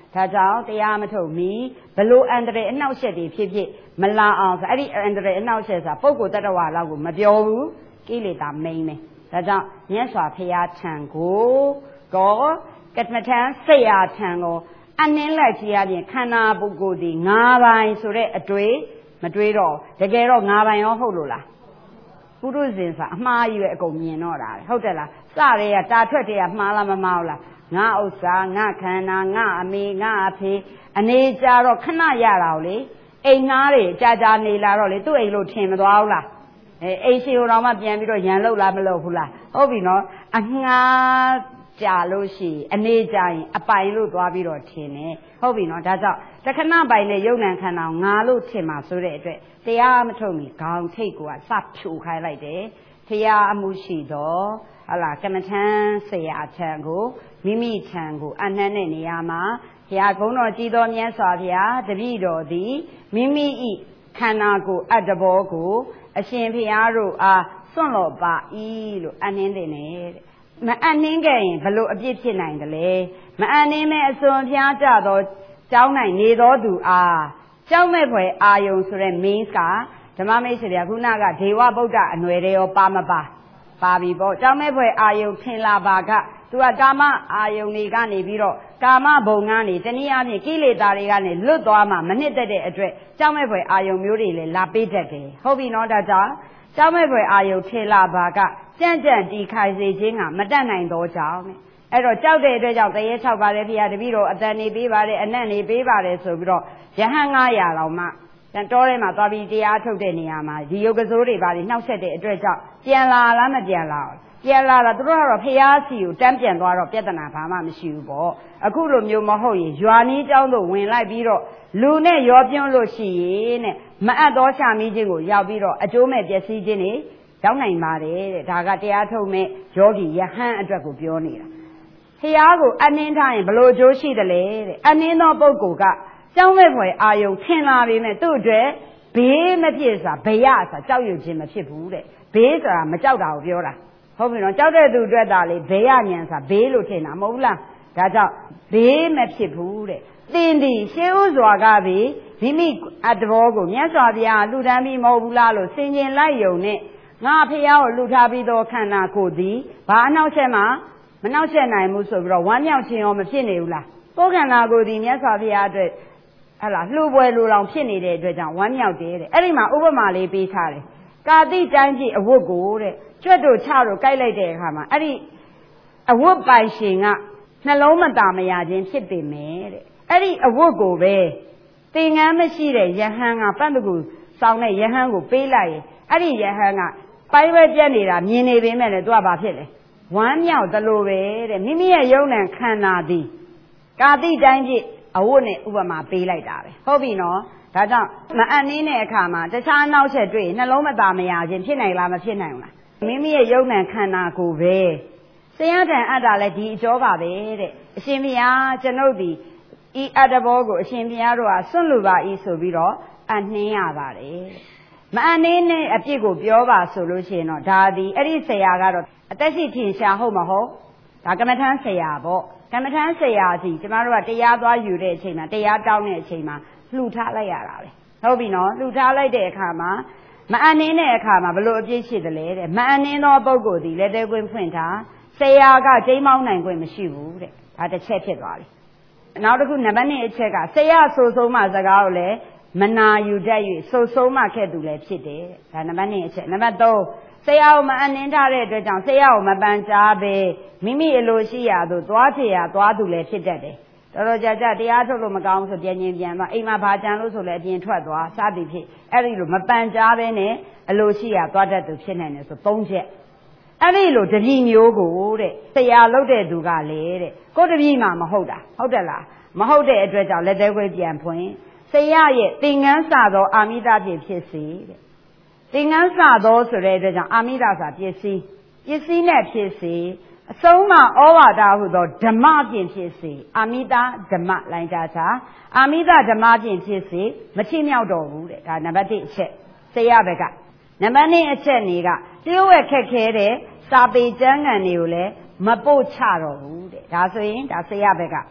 Speaker 1: ဒါကြောင့်တရားမထုတ်မီဘလို့အန္တရာယ်အနှောက်အယှက်တွေဖြစ်ဖြစ်မလာအောင်ဆိုအဲ့ဒီအန္တရာယ်အနှောက်အယှက်ဆိုတာပုဂ္ဂိုလ်တ attva လောက်ကိုမပြောဘူးကိလေသာမိန်ပဲဒါကြောင့်မြတ်စွာဘုရားထံကိုကတ္မထံဆရာထံကိုအနှင်းလိုက်ကြည့်ရပြင်ခန္ဓာပုဂ္ဂိုလ်ဒီ၅ပိုင်းဆိုတဲ့အတွေ့မတွေးတော့တကယ်တော့၅ပိုင်းရောဟုတ်လို့လားပုရုဇဉ်ဆိုတာအမှားကြီးပဲအကုန်မြင်တော့တာဟုတ်တယ်လားစရဲကတာထွက်တွေကမှားလားမမှားဘူးလားငါဥစ္စာငါခန္ဓာငါအမေငါအဖေအနေကြတော့ခဏရတာကိုလေအိမ်ငါးတွေကြာနေလာတော့လေသူ့အိမ်လို့ထင်မသွားဘူးလားအိမ်ရှိတော်မှပြန်ပြီးတော့ရန်လုတ်လားမလုတ်ဘူးလားဟုတ်ပြီနော်အငှားကြာလို့ရှိအနေကြရင်အပိုင်လို့သွားပြီးတော့ထင်တယ်ဟုတ်ပြီနော်ဒါကြောင့်တခဏပိုင်နဲ့ယုံ nant ခန္ဓာငါလို့ထင်မှာဆိုတဲ့အတွက်တရားမထုတ်မီခေါင်းထိတ်ကိုစဖြိုခိုင်းလိုက်တယ်တရားအမှုရှိတော့ဟလာကမ္မထံဆရာထံကိုမိမိထံကိုအနှံ့တဲ့နေရာမှာဘုရားဘုန်းတော်ကြည်တော်မြတ်စွာဘုရားတပည့်တော်သည်မိမိဤခန္ဓာကိုအတ္တဘောကိုအရှင်ဘုရားတို့အားစွန့်တော်ပါ၏လို့အနှင်းတဲ့နဲ့မအနှင်းခဲ့ရင်ဘလို့အပြစ်ဖြစ်နိုင်တယ်လဲမအနှင်းမဲ့အစွန်ဖျားကြသောကြောင်းနိုင်နေသောသူအားကြောက်မဲ့ဖွယ်အာယုံဆိုတဲ့ means ကဓမ္မမိတ်ဆွေတွေကခုနကဒေဝဗုဒ္ဓအနွယ်တွေရောပါမပါပြီပေါ့ကြောက်မဲ့ဖွယ်အာယုံထင်လာပါကသူကကာမအာယုံတွေကနေပြီးတော့ကာမဘုံကနေတနည်းအားဖြင့်ကိလေသာတွေကနေလွတ်သွားမှမနစ်သက်တဲ့အတွက်ကြောက်မဲ့ဖွယ်အာယုံမျိုးတွေလည်းလာပေးတတ်တယ်ဟုတ်ပြီနော်ဒါကြောင့်ကြောက်မဲ့ဖွယ်အာယုံထင်လာပါကကြံ့တီခိုင်စေခြင်းကမတတ်နိုင်သောကြောင့်အဲ့တော့ကြောက်တဲ့အတွက်ကြောင့်တရေ6ပါတယ်ဖေရတပည့်တော်အတန်နေပေးပါတယ်အနက်နေပေးပါတယ်ဆိုပြီးတော့ယဟန်900လောက်မှတောထဲမှာသွားပြီးတရားထုတ်တဲ့နေရာမှာဒီယုတ်ကစိုးတွေပါပြီးနှောက်ဆက်တဲ့အတွက်ကြောင့်ပြန်လာလားမပြန်လာဘူးပြန်လာတာသူတို့ကတော့ဖျားစီကိုတန်းပြန်သွားတော့ပြဿနာဘာမှမရှိဘူးပေါ့အခုလိုမျိုးမဟုတ်ရင်ရွာနီးเจ้าတို့ဝင်လိုက်ပြီးတော့လူနဲ့ရောပြွန်းလို့ရှိရင်တဲ့မအပ်သောရှာမိခြင်းကိုရောက်ပြီးတော့အကျိုးမဲ့ပျက်စီးခြင်းတွေရောက်နိုင်ပါတယ်တဲ့ဒါကတရားထုတ်မဲ့ယောဂီယဟန်အတွက်ကိုပြောနေတာဖျားကိုအနှင်းထားရင်ဘလို့အကျိုးရှိတယ်လဲတဲ့အနှင်းသောပုဂ္ဂိုလ်ကကြောက်မဲ့ဖွယ်အာယုံထင်လာပေမဲ့သူ့အတွက်ဘေးမဖြစ်ဆိုတာဘယဆိုတာကြောက်ရွံ့ခြင်းမဖြစ်ဘူးတဲ့ဘေးဆိုတာမကြောက်တာကိုပြောတာဟုတ်ပြီနော်ကြောက်တဲ့သူအတွက်ဒါလေဘေးရညံဆိုတာဘေးလို့ထင်တာမဟုတ်ဘူးလားဒါကြောင့်ဘေးမဖြစ်ဘူးတဲ့သင်ဒီရှေးဥစွာကပဲမိမိအတ္တဘောကိုမြတ်စွာဘုရားလှူဒန်းပြီးမဟုတ်ဘူးလားလို့ဆင်ခြင်လိုက်ယုံနဲ့ငါဖះကိုလှူထားပြီးတော့ခန္ဓာကိုယ်သည်ဘာအနှောက်အယှက်မှမနှောက်ယှက်နိုင်ဘူးဆိုပြီးတော့ဝမ်းမြောက်ခြင်းရောမဖြစ်နေဘူးလားကိုယ်ခန္ဓာကိုယ်သည်မြတ်စွာဘုရားအတွက်ဟလာလှူပွဲလိုလောင်ဖြစ်နေတဲ့အတွက်ကြောင့်ဝမ်းမြောက်တယ်တဲ့အဲ့ဒီမှာဥပမာလေးပေးထားတယ်ကာတိတိုင်းကြီးအဝတ်ကိုတဲ့ကျွတ်တို့ချတို့ကြိုက်လိုက်တဲ့အခါမှာအဲ့ဒီအဝတ်ပိုင်ရှင်ကနှလုံးမသာမရခြင်းဖြစ်ပေမဲ့တဲ့အဲ့ဒီအဝတ်ကိုပဲသင်္ကန်းမရှိတဲ့ယဟန်ကပန့်တကူဆောင်းတဲ့ယဟန်ကိုပေးလိုက်ရင်အဲ့ဒီယဟန်ကပိုင်းပဲပြက်နေတာမြင်နေပေမဲ့လည်းသူကဘာဖြစ်လဲဝမ်းမြောက်သလိုပဲတဲ့မိမိရဲ့ယုံ nant ခန္ဓာသည်ကာတိတိုင်းကြီးအဝတ်နဲ့ဥပမာပေးလိုက်တာပဲဟုတ်ပြီနော်ဒါကြောင့်မအပ်နည်းတဲ့အခါမှာတခြားနောက်ဆက်တွေ့နှလုံးမသာမရခြင်းဖြစ်နိုင်လားမဖြစ်နိုင်ဘူးလားမိမိရဲ့ယုံ nant ခန္ဓာကိုပဲဆရာထံအပ်တာလည်းဒီအကျော်ပါပဲတဲ့အရှင်ဘုရားကျွန်ုပ်ဒီဤအတ္တဘောကိုအရှင်ဘုရားတို့ဟာစွန့်လူပါ၏ဆိုပြီးတော့အနှင်းရပါတယ်မအနှင်းနဲ့အပြစ်ကိုပြောပါဆိုလို့ရှိရင်တော့ဒါဒီအဲ့ဒီဆရာကတော့အသက်ရှိထင်ရှားဟုတ်မဟုတ်ဒါကမ္မထမ်းဆရာပေါ့ကမ္မထမ်းဆရာစီကျမတို့ကတရားသွားယူတဲ့အချိန်မှာတရားတောင်းတဲ့အချိန်မှာလှူထားလိုက်ရတာပဲဟုတ်ပြီနော်လှူထားလိုက်တဲ့အခါမှာမအနှင်းတဲ့အခါမှာဘလို့အပြစ်ရှိတယ်လဲတဲ့မအနှင်းသောပုဂ္ဂိုလ်ဒီလက်သေးခွင့်ဖွင့်ထားဆရာကကျိမ်းမောင်းနိုင်ခွင့်မရှိဘူးတဲ့ဒါတစ်ချက်ဖြစ်သွားပြီနောက်တစ်ခုနံပါတ်2အချက်ကဆရာဆိုဆုံးမှစကားကိုလည်းမနာယူတတ်၍ဆိုဆုံးမှခဲ့သူလည်းဖြစ်တယ်ဒါနံပါတ်2အချက်နံပါတ်3ဆရာကိုမအနှင်းထားတဲ့အတွက်ကြောင့်ဆရာကိုမပန်ကြားပဲမိမိအလိုရှိရာသို့သွားချေရာသွားသူလည်းဖြစ်တတ်တယ်တော်တော်ကြာတရားထုတ်လို့မကောင်းဆိုပြန်သွားအိမ်မှာဘာကြံလို့ဆိုလည်းအပြင်ထွက်သွားစသည်ဖြစ်အဲ့ဒီလိုမပန်ကြားပဲနဲ့အလိုရှိရာသွားတတ်သူဖြစ်နိုင်တယ်ဆို3ချက်အဲ့ဒီလိုတပည့်မျိုးကိုတဲ့ဆရာလုပ်တဲ့သူကလေတဲ့ကိုတပည့်မှမဟုတ်တာဟုတ်တယ်လားမဟုတ်တဲ့အတွက်ကြောင့်လက်သေးခွေးပြန်ဖွင့်ဆရာရဲ့သင်္ကန်းစသောအာမိတဖြစ်စေတဲ့သင်္ကန်းစသောဆိုတဲ့အတွက်ကြောင့်အာမိတဆိုတာပစ္စည်းနဲ့ဖြစ်စေအဆုံးမဩဝါဒဟုသောဓမ္မဖြင့်ဖြစ်စေအာမိတဓမ္မလိုင်းကြချာအာမိတဓမ္မဖြင့်ဖြစ်စေမချိမြောက်တော့ဘူးတဲ့ဒါနံပါတ်1အချက်ဆရာဘက်ကနံပါတ်2အချက်နေကလျှို့ဝှက်ခက်ခဲတဲ့စာပေကျမ်းဂန်တွေကိုလည်းမပို့ချတော့ဘူးတဲ့ဒါဆိုရင်ဒါဆရာဘက်က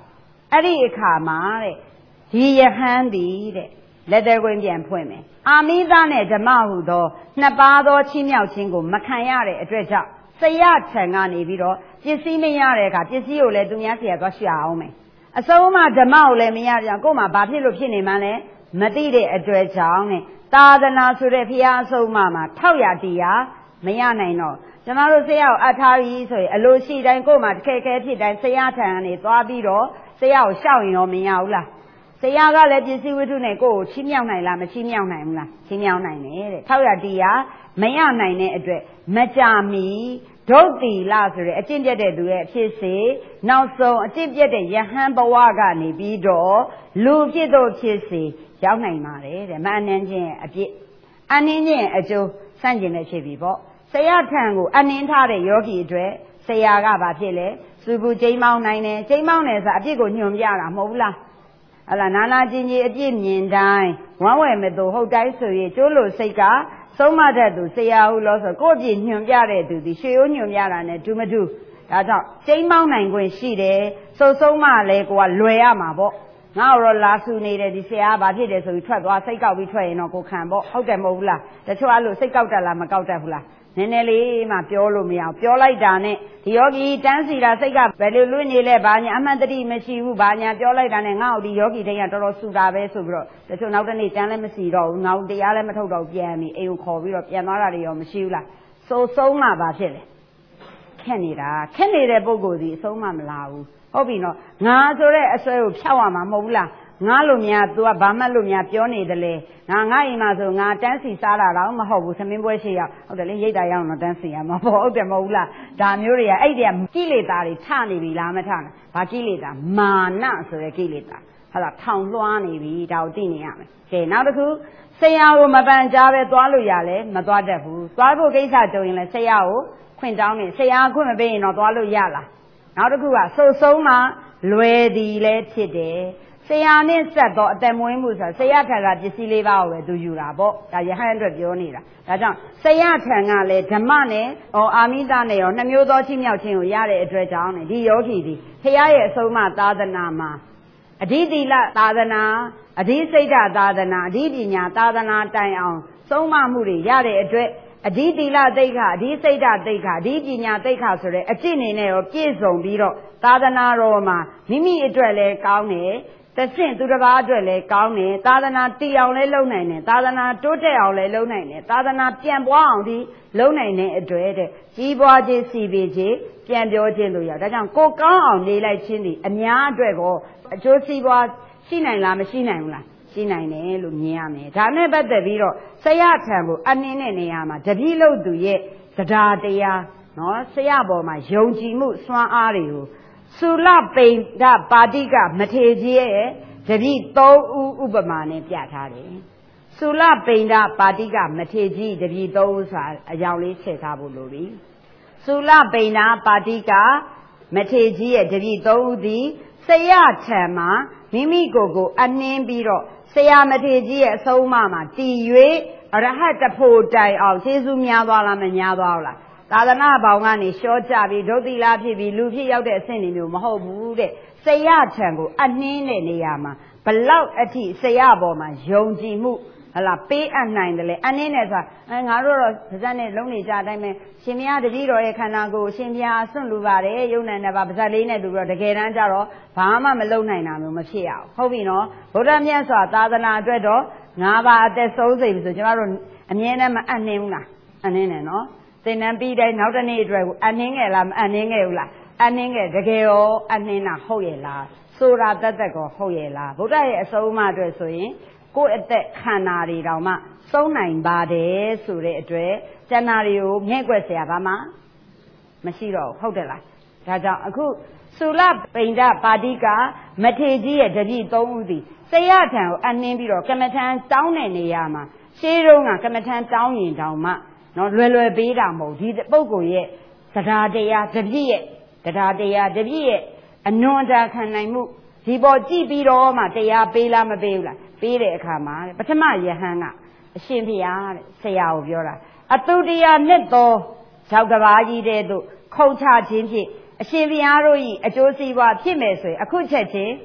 Speaker 1: အဲ့ဒီအခါမှာတဲ့ဒီယဟန်သည်တဲ့လက်သေးကွင်းပြန်ဖွင့်မယ်အာမိသားနဲ့ဓမ္မဟုသောနှစ်ပါးသောချီးမြှောက်ခြင်းကိုမခံရတဲ့အတွက်ကြောင့်ဆရာထံကနေပြီးတော့ပစ္စည်းမရတဲ့အခါပစ္စည်းကိုလည်းသူများဆရာသွားရှာအောင်မယ်အစုံမှဓမ္မကိုလည်းမရကြကို့မှာဘာဖြစ်လို့ဖြစ်နေမှန်းလဲမသိတဲ့အတွက်ကြောင့်နဲ့သာသနာဆိုတဲ့ဘုရားအစုံမှာထောက်ရတရားမရနိုင်တော့ကျမတို့ဆရာကိုအထားပြီးဆိုရင်အလိုရှိတိုင်းကို့မှာခက်ခဲဖြစ်တိုင်းဆရာထံကနေသွားပြီးတော့ဆရာကိုရှောက်ရင်တော့မရဘူးလားဆရာကလည်းပစ္စည်းဝတ္ထုနဲ့ကိုယ့်ကိုချီးမြှောက်နိုင်လားမချီးမြှောက်နိုင်ဘူးလားချီးမြှောက်နိုင်တယ်တဲ့ထောက်ရတရားမရနိုင်တဲ့အတွက်မကြမီဒုတ်တိလဆိုတဲ့အကျင့်ပြတ်တဲ့သူရဲ့အဖြစ်စေနောက်ဆုံးအကျင့်ပြတ်တဲ့ယဟန်ဘဝကနေပြီးတော့လူဖြစ်တို့ဖြစ်စေရောက်နိုင်ပါတယ်တဲ့မအနှင်းခြင်းရဲ့အပြစ်အနှင်းခြင်းရဲ့အကျိုးဆန့်ကျင်တဲ့ဖြစ်ပြီပေါ့ဆရာထံကိုအနှင်းထားတဲ့ယောဂီအတွက်ဆရာကဘာဖြစ်လဲစူဘူးကျိမ်းမောင်းနိုင်တယ်ကျိမ်းမောင်းတယ်ဆိုအပြစ်ကိုညွှန်ပြတာမဟုတ်ဘူးလားဟလာနာနာချင်းကြီးအပြစ်မြင်တိုင်းဝမ်းဝယ်မသူဟုတ်တိုင်းဆိုရင်ကျိုးလို့စိတ်ကဆုံးမတတ်သူဆရာဟုလို့ဆိုကိုယ့်အပြစ်ညွှန်ပြတဲ့သူဒီရွှေရိုးညွှန်ပြတာနဲ့ဒူမဒူဒါကြောင့်ကျိမ်းမောင်းနိုင်ခွင့်ရှိတယ်စုံဆုံးမလဲကိုကလွယ်ရမှာပေါ့ငါ့တော့လာဆူနေတယ်ဒီဆရာကဘာဖြစ်တယ်ဆိုပြီးထွက်သွားစိတ်ကောက်ပြီးထွက်ရင်တော့ကိုခံပေါ့ဟုတ်တယ်မဟုတ်ဘူးလားတချို့အဲ့လိုစိတ်ကောက်တတ်လားမကောက်တတ်ဘူးလားနည်းနည်းလေးမှပြောလို့မရအောင်ပြောလိုက်တာနဲ့ဒီယောဂီတန်းစီတာစိတ်ကဘယ်လိုလွတ်နေလဲဘာညာအမှန်တတိမရှိဘူးဘာညာပြောလိုက်တာနဲ့ငါ့ကိုဒီယောဂီတိုင်းကတော်တော်ဆူတာပဲဆိုပြီးတော့တချို့နောက်တနေ့တန်းလည်းမစီတော့ဘူးနောက်တရားလည်းမထုတ်တော့ပြန်ပြီးအိမ်ကိုခေါ်ပြီးတော့ပြန်သွားတာတွေရောမရှိဘူးလားစိုးဆုံးမှဘာဖြစ်လဲခက်နေတာခက်နေတဲ့ပုံကိုယ်စီအဆုံးမှမလာဘူးဟုတ်ပြီနော်ငါဆိုတဲ့အစွဲကိုဖြောက်ရမှာမဟုတ်ဘူးလားငါလို့များ तू ကဘာမှလို့များပြောနေတယ်လေငါအိမ်မှာဆိုငါတန်းစီစားတာတော့မဟုတ်ဘူးသမင်းပွဲရှိရဟုတ်တယ်လေရိတ်တာရောက်တော့တန်းစီရမှာပေါ့ဟုတ်တယ်မဟုတ်ဘူးလားဒါမျိုးတွေကအဲ့တည်းကကိလေသာတွေထနေပြီလားမထနဲ့ဘာကိလေသာမာနဆိုတဲ့ကိလေသာဟုတ်လားထောင်လွှားနေပြီဒါကိုသိနေရမယ်ကဲနောက်တစ်ခုဆရာကိုမပန်ကြားပဲသွားလို့ရလဲမသွားတတ်ဘူးသွားဖို့ကိစ္စကြုံရင်လဲဆရာကိုခွင့်တောင်းနေဆရာခွင့်မပေးရင်တော့သွားလို့ရလားနောက်တစ်ခုကစုံဆုံးမှလွယ်သည်လဲဖြစ်တယ်ဆရာနဲ့ဆက်တော့အသက်မွေးမှုဆိုဆရာထံကပစ္စည်းလေးပါးကိုပဲသူယူတာပေါ့ဒါယဟန်အတွက်ပြောနေတာဒါကြောင့်ဆရာထံကလည်းဓမ္မနဲ့အာမိတနဲ့ရောနှမျိုးသောချင်းမြောက်ခြင်းကိုရတဲ့အတွက်ကြောင့်ဒီယောဂီဒီဖရာရဲ့အဆုံးအမသာသနာမှာအဓိတိလသာသနာအဓိစိတ်သာသနာအဓိပညာသာသနာတိုင်အောင်ဆုံးမမှုတွေရတဲ့အတွက်အဓိတိလသိက္ခာအဓိစိတ်သိက္ခာအဓိပညာသိက္ခာဆိုတဲ့အကျင့်နေနဲ့ရောပြည့်စုံပြီးတော့သာသနာတော်မှာမိမိအတွက်လည်းကောင်းတယ်တဆင့်သူတစ်ပါးအတွက်လည်းကောင်းတယ်သာသနာတည်အောင်လည်းလုပ်နိုင်တယ်သာသနာတိုးတက်အောင်လည်းလုပ်နိုင်တယ်သာသနာပြန်ပွားအောင်ဒီလုပ်နိုင်တဲ့အတွက်တဲ့ကြီးပွားခြင်းစီပေခြင်းပြန်ပြောခြင်းတို့ရဒါကြောင့်ကိုကောင်းအောင်နေလိုက်ခြင်းဒီအများအတွက်ကိုအကျိုးစီးပွားရှိနိုင်လားမရှိနိုင်ဘူးလားရှိနိုင်တယ်လို့မြင်ရမယ်ဒါနဲ့ပတ်သက်ပြီးတော့ဆရာထံကိုအနှင်းတဲ့နေရာမှာတပည့်လို့သူရဲ့တရားတရားနော်ဆရာပေါ်မှာယုံကြည်မှုစွမ်းအားတွေကိုသုလပိန္ဒပါတိကမထေကြီးရဲ့တပည့်3ဦးဥပမာနဲ့ပြထားတယ်သုလပိန္ဒပါတိကမထေကြီးတပည့်3ဦးဆိုတာအကြောင်းလေးထည့်ထားဖို့လိုပြီသုလပိန္ဒပါတိကမထေကြီးရဲ့တပည့်3ဦးသည်ဆရာထံမှာမိမိကိုယ်ကိုအနှင်းပြီးတော့ဆရာမထေကြီးရဲ့အဆုံးအမမှာတည်၍အရဟတဖို့တိုင်အောင်ကျေးဇူးများသွားလားမများသွားဘူးလားသာသနာပေါင်းကနေရှော့ကြပြီးဒုတိလာဖြစ်ပြီးလူဖြစ်ရောက်တဲ့အဆင့်တွေမျိုးမဟုတ်ဘူးတဲ့ဆရာထံကိုအနှင်းတဲ့နေရာမှာဘလောက်အထိဆရာပေါ်မှာယုံကြည်မှုဟလာပေးအပ်နိုင်တယ်လေအနှင်းနဲ့ဆိုတာငါတို့တော့ပါဇက်နဲ့လုံးနေကြအတိုင်းပဲရှင်မတပည့်တော်ရဲ့ခန္ဓာကိုယ်ရှင်ဘုရားဆွန့်လူပါတယ်ယုံနဲ့ပါပါဇက်လေးနဲ့တူပြီးတော့တကယ်တမ်းကျတော့ဘာမှမလုံနိုင်တာမျိုးမဖြစ်ရအောင်ဟုတ်ပြီနော်ဗုဒ္ဓမြတ်စွာသာသနာအတွက်တော့၅ပါးအသက်ဆုံးစိတ်ပြီဆိုကျမတို့အမြဲတမ်းမအနှင်းဘူးလားအနှင်းနဲ့နော်သင်္นานပြီးတိုင်းနောက်တနေ့အတွက်ကိုအနှင်းငယ်လားမအနှင်းငယ်ဘူးလားအနှင်းငယ်တကယ်ရောအနှင်းတာဟုတ်ရဲ့လားဆိုတာတသက်ကောဟုတ်ရဲ့လားဗုဒ္ဓရဲ့အဆုံးအမအတွက်ဆိုရင်ကိုယ့်အသက်ခန္ဓာတွေတောင်မှသုံးနိုင်ပါတယ်ဆိုတဲ့အတွက်ကျန်တာတွေကိုမြဲ့ကွက်เสียဘာမှမရှိတော့ဟုတ်တယ်လားဒါကြောင့်အခုသုလပိန္ဒပါတိကမထေကြီးရဲ့တပည့်3ဦးသည်ဆရာထံကိုအနှင်းပြီးတော့ကမ္မထံတောင်းတဲ့နေရာမှာရှေးတုန်းကကမ္မထံတောင်းရင်တောင်မှနော်လွယ်လွယ်ပေးတာမဟုတ်ဒီပုဂ္ဂိုလ်ရဲ့တရားတရားတပည့်ရဲ့တရားတရားတပည့်ရဲ့အနွန်တာခံနိုင်မှုဒီပေါ်ကြည့်ပြီးတော့မှတရားပေးလားမပေးဘူးလားပေးတဲ့အခါမှာပထမယဟန်ကအရှင်ဘုရားတဲ့ဆရာကိုပြောတာအတုတရားနဲ့သောဇောက်ကဘာကြီးတဲ့တို့ခုံချခြင်းဖြင့်အရှင်ဘုရားတို့၏အကျိုးစီးပွားဖြစ်မယ်ဆိုရင်အခုချက်ချင်း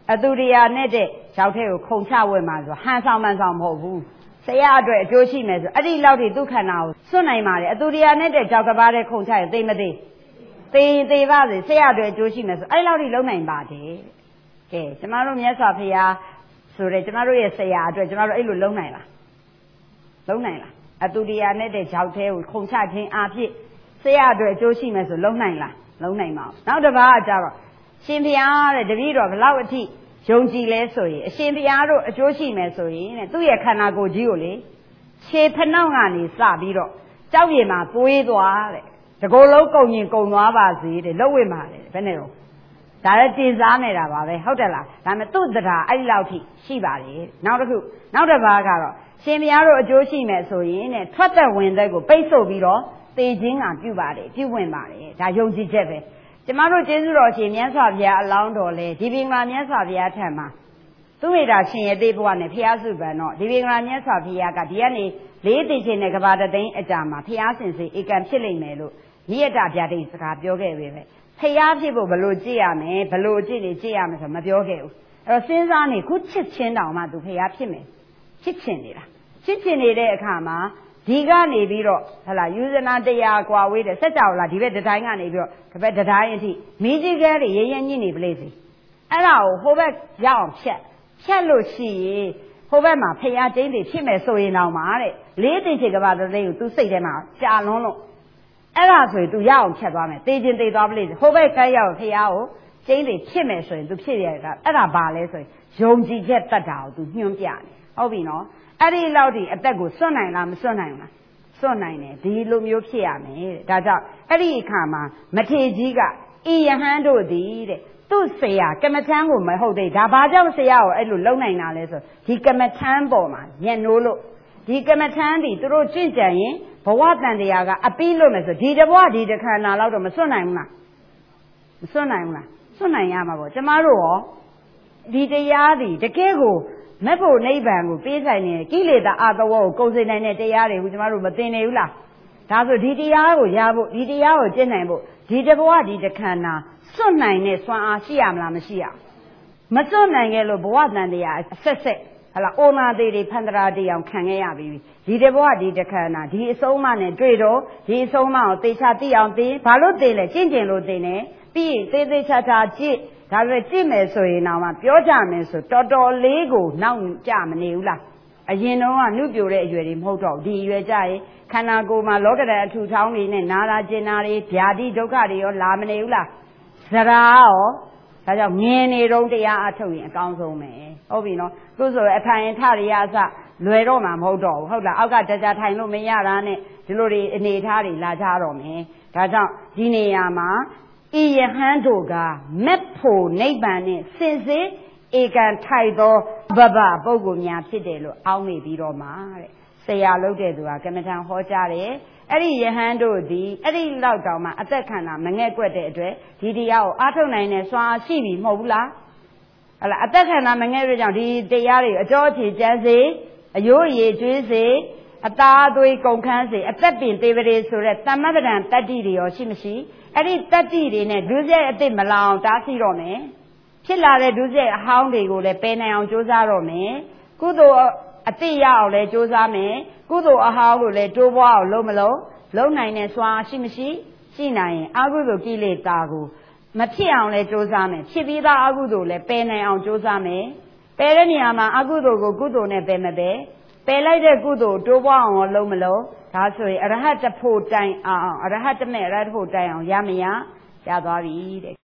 Speaker 1: အတူတရားနဲ့တဲ့ရောက်တဲ့ကိုခုံချဝင်မှာဆိုဟန်ဆောင်မှန်ဆောင်မဟုတ်ဘူးဆရာအတွက်အကျိုးရှိမယ်ဆိုအဲ့ဒီလောက်ထိဒုက္ခနာကိုစွန့်နိုင်ပါတယ်အတူတရားနဲ့တဲ့ကြောက်ကဘာတဲ့ခုံချရင်သိမသိသေးပါစေဆရာအတွက်အကျိုးရှိမယ်ဆိုအဲ့လောက်ထိလုံးနိုင်ပါတယ်ကဲကျမတို့မြတ်စွာဘုရားဆိုတဲ့ကျမတို့ရဲ့ဆရာအတွက်ကျမတို့အဲ့လိုလုံးနိုင်လားအတူတရားနဲ့တဲ့ကြောက်သေးကိုခုံချခြင်းအဖြစ်ဆရာအတွက်အကျိုးရှိမယ်ဆိုလုံးနိုင်လားလုံးနိုင်ပါဘူးနောက်တစ်ပါးကကြတော့ရှင်ဘုရားတဲ့တပည့်တော်ဘလောက်အထိယုံကြည်လဲဆိုရင်အရှင်ဘုရားတို့အကျိုးရှိမယ်ဆိုရင်တဲ့သူ့ရဲ့ခန္ဓာကိုယ်ကြီးကိုလေခြေဖနှောက်ကနေစပြီးတော့ကြောက်ရည်မှာသွေးသွားတဲ့တကိုယ်လုံးကုန်ရင်ကုန်သွားပါစေတဲ့လှုပ်ဝင်ပါလေဘယ်နဲ့တော့ဒါလည်းတင်စားနေတာပါပဲဟုတ်တယ်လားဒါပေမဲ့သူ့တရားအဲ့လောက်ထိရှိပါလေနောက်တစ်ပါးကတော့ရှင်ဘုရားတို့အကျိုးရှိမယ်ဆိုရင်တဲ့ထွက်သက်ဝင်သက်ကိုပိတ်ဆို့ပြီးတော့သေခြင်းကပြုပါတယ်ပြုဝင်ပါတယ်ဒါယုံကြည်ချက်ပဲကျမတို့ကျေးဇူးတော်ရှင်မြတ်စွာဘုရားအလောင်းတော်လေဒီပင်္ဂလာမြတ်စွာဘုရားထံမှာသူ့မိတာရှင်ရဲ့တေးဘဝနဲ့ဘုရားစုပန်တော့ဒီပင်္ဂလာမြတ်စွာဘုရားကဒီကနေလေးသိချင်းနဲ့ကဘာတသိန်းအကြာမှာဘုရားရှင်စေဧကံဖြစ်လိမ့်မယ်လို့နိယတဗျာဒိတ်စကားပြောခဲ့ပဲဘုရားဖြစ်ဖို့ဘလို့ကြည့်ရမယ်ဘလို့ကြည့်နေကြည့်ရမယ်ဆိုမပြောခဲ့ဘူးအဲ့တော့စဉ်းစားနေခုချစ်ချင်းတောင်မှသူဘုရားဖြစ်မယ်ချစ်ချင်နေတဲ့အခါမှာဒီကနေပြီးတော့ဟလာယူဇနာတရားကွာဝေးတယ်စက်ကြောလာဒီဘက်တတိုင်းကနေပြီးတော့ဒီဘက်တတိုင်းအထိမိကြီးကဲတွေရရညစ်နေပလေစီအဲ့ဒါကိုဟိုဘက်ရောက်အောင်ဖြတ်လို့ရှိရင်ဟိုဘက်မှာဖရာကျင်းတွေဖြစ်မယ်ဆိုရင်တော့မှာတဲ့လေးသိချေကဘာတဲ့ကိုသူစိတ်ထဲမှာကြာလွန်းလို့အဲ့ဒါဆိုရင်သူရအောင်ဖြတ်သွားမယ်သေခြင်းသေသွားပလေစီဟိုဘက်ကဲရောက်ဖရာကိုကျင်းတွေဖြစ်မယ်ဆိုရင်သူဖြစ်ရတာအဲ့ဒါဘာလဲဆိုရင်ယုံကြည်ချက်တတ်တာကိုသူညွှန်းပြတယ်ဟုတ်ပြီနော်အဲ့ဒီလောက်ဒီအသက်ကိုစွန့်နိုင်လားမစွန့်နိုင်ဘူးလားစွန့်နိုင်တယ်ဒီလိုမျိုးဖြစ်ရမယ်တဲ့ဒါကြောင့်အဲ့ဒီအခါမှာမထေကြီးကဤယဟန်တို့သည်တဲ့သူ့ဆရာကမ္မထမ်းကိုမဟုတ်သေးဒါဘာကြောင့်ဆရာကိုအဲ့လိုလုံနိုင်တာလဲဆိုဒီကမ္မထမ်းပေါ်မှာညံ့နိုးလို့ဒီကမ္မထမ်းဒီသူတို့ကြင့်ကြံရင်ဘဝတန်တရားကအပီးလို့မယ်ဆိုဒီတဘဝဒီတခန္ဓာလောက်တော့မစွန့်နိုင်ဘူးလားမစွန့်နိုင်ဘူးလားစွန့်နိုင်ရမှာပေါ့ကျမတို့ရောဒီတရားဒီတကယ်ကိုမက်ဖို့နိဗ္ဗာန်ကိုပေးဆိုင်နေကိလေသာအတဝေါကိုကုန်စေနိုင်တဲ့တရားတွေကိုကျမတို့မသိနေဘူးလားဒါဆိုဒီတရားကိုရဖို့ဒီတရားကိုကျင့်နိုင်ဖို့ဒီတဘဝဒီတခန္ဓာစွန့်နိုင်တဲ့စွမ်းအားရှိရမလားမရှိရမစွန့်နိုင်ခဲ့လို့ဘဝတန်တရားအဆက်ဆက်ဟလာအိုနာသေးတွေဖန္တရာတရားခံခဲ့ရပြီဒီတဘဝဒီတခန္ဓာဒီအဆုံးအမနဲ့တွေ့တော့ဒီအဆုံးအမကိုသေချာသိအောင်သိဘာလို့သိလဲကျင့်ကျင်လို့သိနေပြီးရင်သေသေးချာချာကြည့်ဒါပေမဲ့ကြည့်မယ်ဆိုရင်တော့မှပြောကြမယ်ဆိုတော်တော်လေးကိုနောက်ကြမနေဘူးလားအရင်တော့ကနှုတ်ပြိုတဲ့အရွယ်တွေမဟုတ်တော့ဒီအရွယ်ကြရင်ခန္ဓာကိုယ်မှာလောကဓာတ်အထူထောင်းတွေနဲ့နာတာကျင်တာတွေဗျာတိဒုက္ခတွေရောလာမနေဘူးလားဇရာရောဒါကြောင့်မြင်နေတော့တရားအထုတ်ရင်အကောင်းဆုံးပဲဟုတ်ပြီနော်သူဆိုအထိုင်ထရရအစလွယ်တော့မှမဟုတ်တော့ဘူးဟုတ်လားအောက်ကတကြထိုင်လို့မရတာနဲ့ဒီလိုတွေအနေထားတွေလာကြတော့မယ်ဒါကြောင့်ဒီနေရာမှာဤယဟန်တို့ကမက်ဖို့နိဗ္ဗာန်နဲ့စင်စစ်ဧကံထိုက်သောဘဘပုဂ္ဂိုလ်များဖြစ်တယ်လို့အောင်းနေပြီးတော့မှတဲ့ဆရာလုပ်တဲ့သူကကမ္မထံဟောကြားတယ်အဲ့ဒီယဟန်တို့ဒီအဲ့ဒီလောက်တောင်မှအသက်ခန္ဓာမငဲ့ကွက်တဲ့အတွက်ဒီတရားကိုအားထုတ်နိုင်တဲ့စွမ်းအားရှိပြီမဟုတ်ဘူးလားဟလာအသက်ခန္ဓာမငဲ့တဲ့ကြောင့်ဒီတရားတွေအကျော်အခြေကျမ်းစေအယိုးအရေးကျွေးစေအသားအသွေးကုန်ခန်းစေအသက်ပင်သေးပရေဆိုတဲ့တမ္မပဒံတတ္တိတွေရောရှိမရှိအဲ့ဒီတတ္တိတွေနဲ့ဒုစရိုက်အစ်စ်မလောင်တားဆီးတော့မယ်ဖြစ်လာတဲ့ဒုစရိုက်အဟောင်းတွေကိုလည်းပယ်နိုင်အောင်ကြိုးစားတော့မယ်ကုသိုလ်အစ်စ်ရအောင်လည်းကြိုးစားမယ်ကုသိုလ်အဟောင်းကိုလည်းတိုးပွားအောင်လုပ်မလုပ်နိုင်တဲ့စွမ်းရှိမရှိရှိနိုင်ရင်အကုသိုလ်ကိလေသာကိုမဖြစ်အောင်လည်းကြိုးစားမယ်ဖြစ်ပြီးသားအကုသိုလ်လည်းပယ်နိုင်အောင်ကြိုးစားမယ်ပယ်တဲ့နေရာမှာအကုသိုလ်ကိုကုသိုလ်နဲ့ပယ်မပယ်ပယ်လိုက်တဲ့ကုသိုလ်တိုးပွားအောင်လုပ်မလုပ်ဒါဆိုရင်အရဟတဖို့တိုင်အောင်အရဟတမေအရဟတဖို့တိုင်အောင်ရမရသွားပြီတဲ့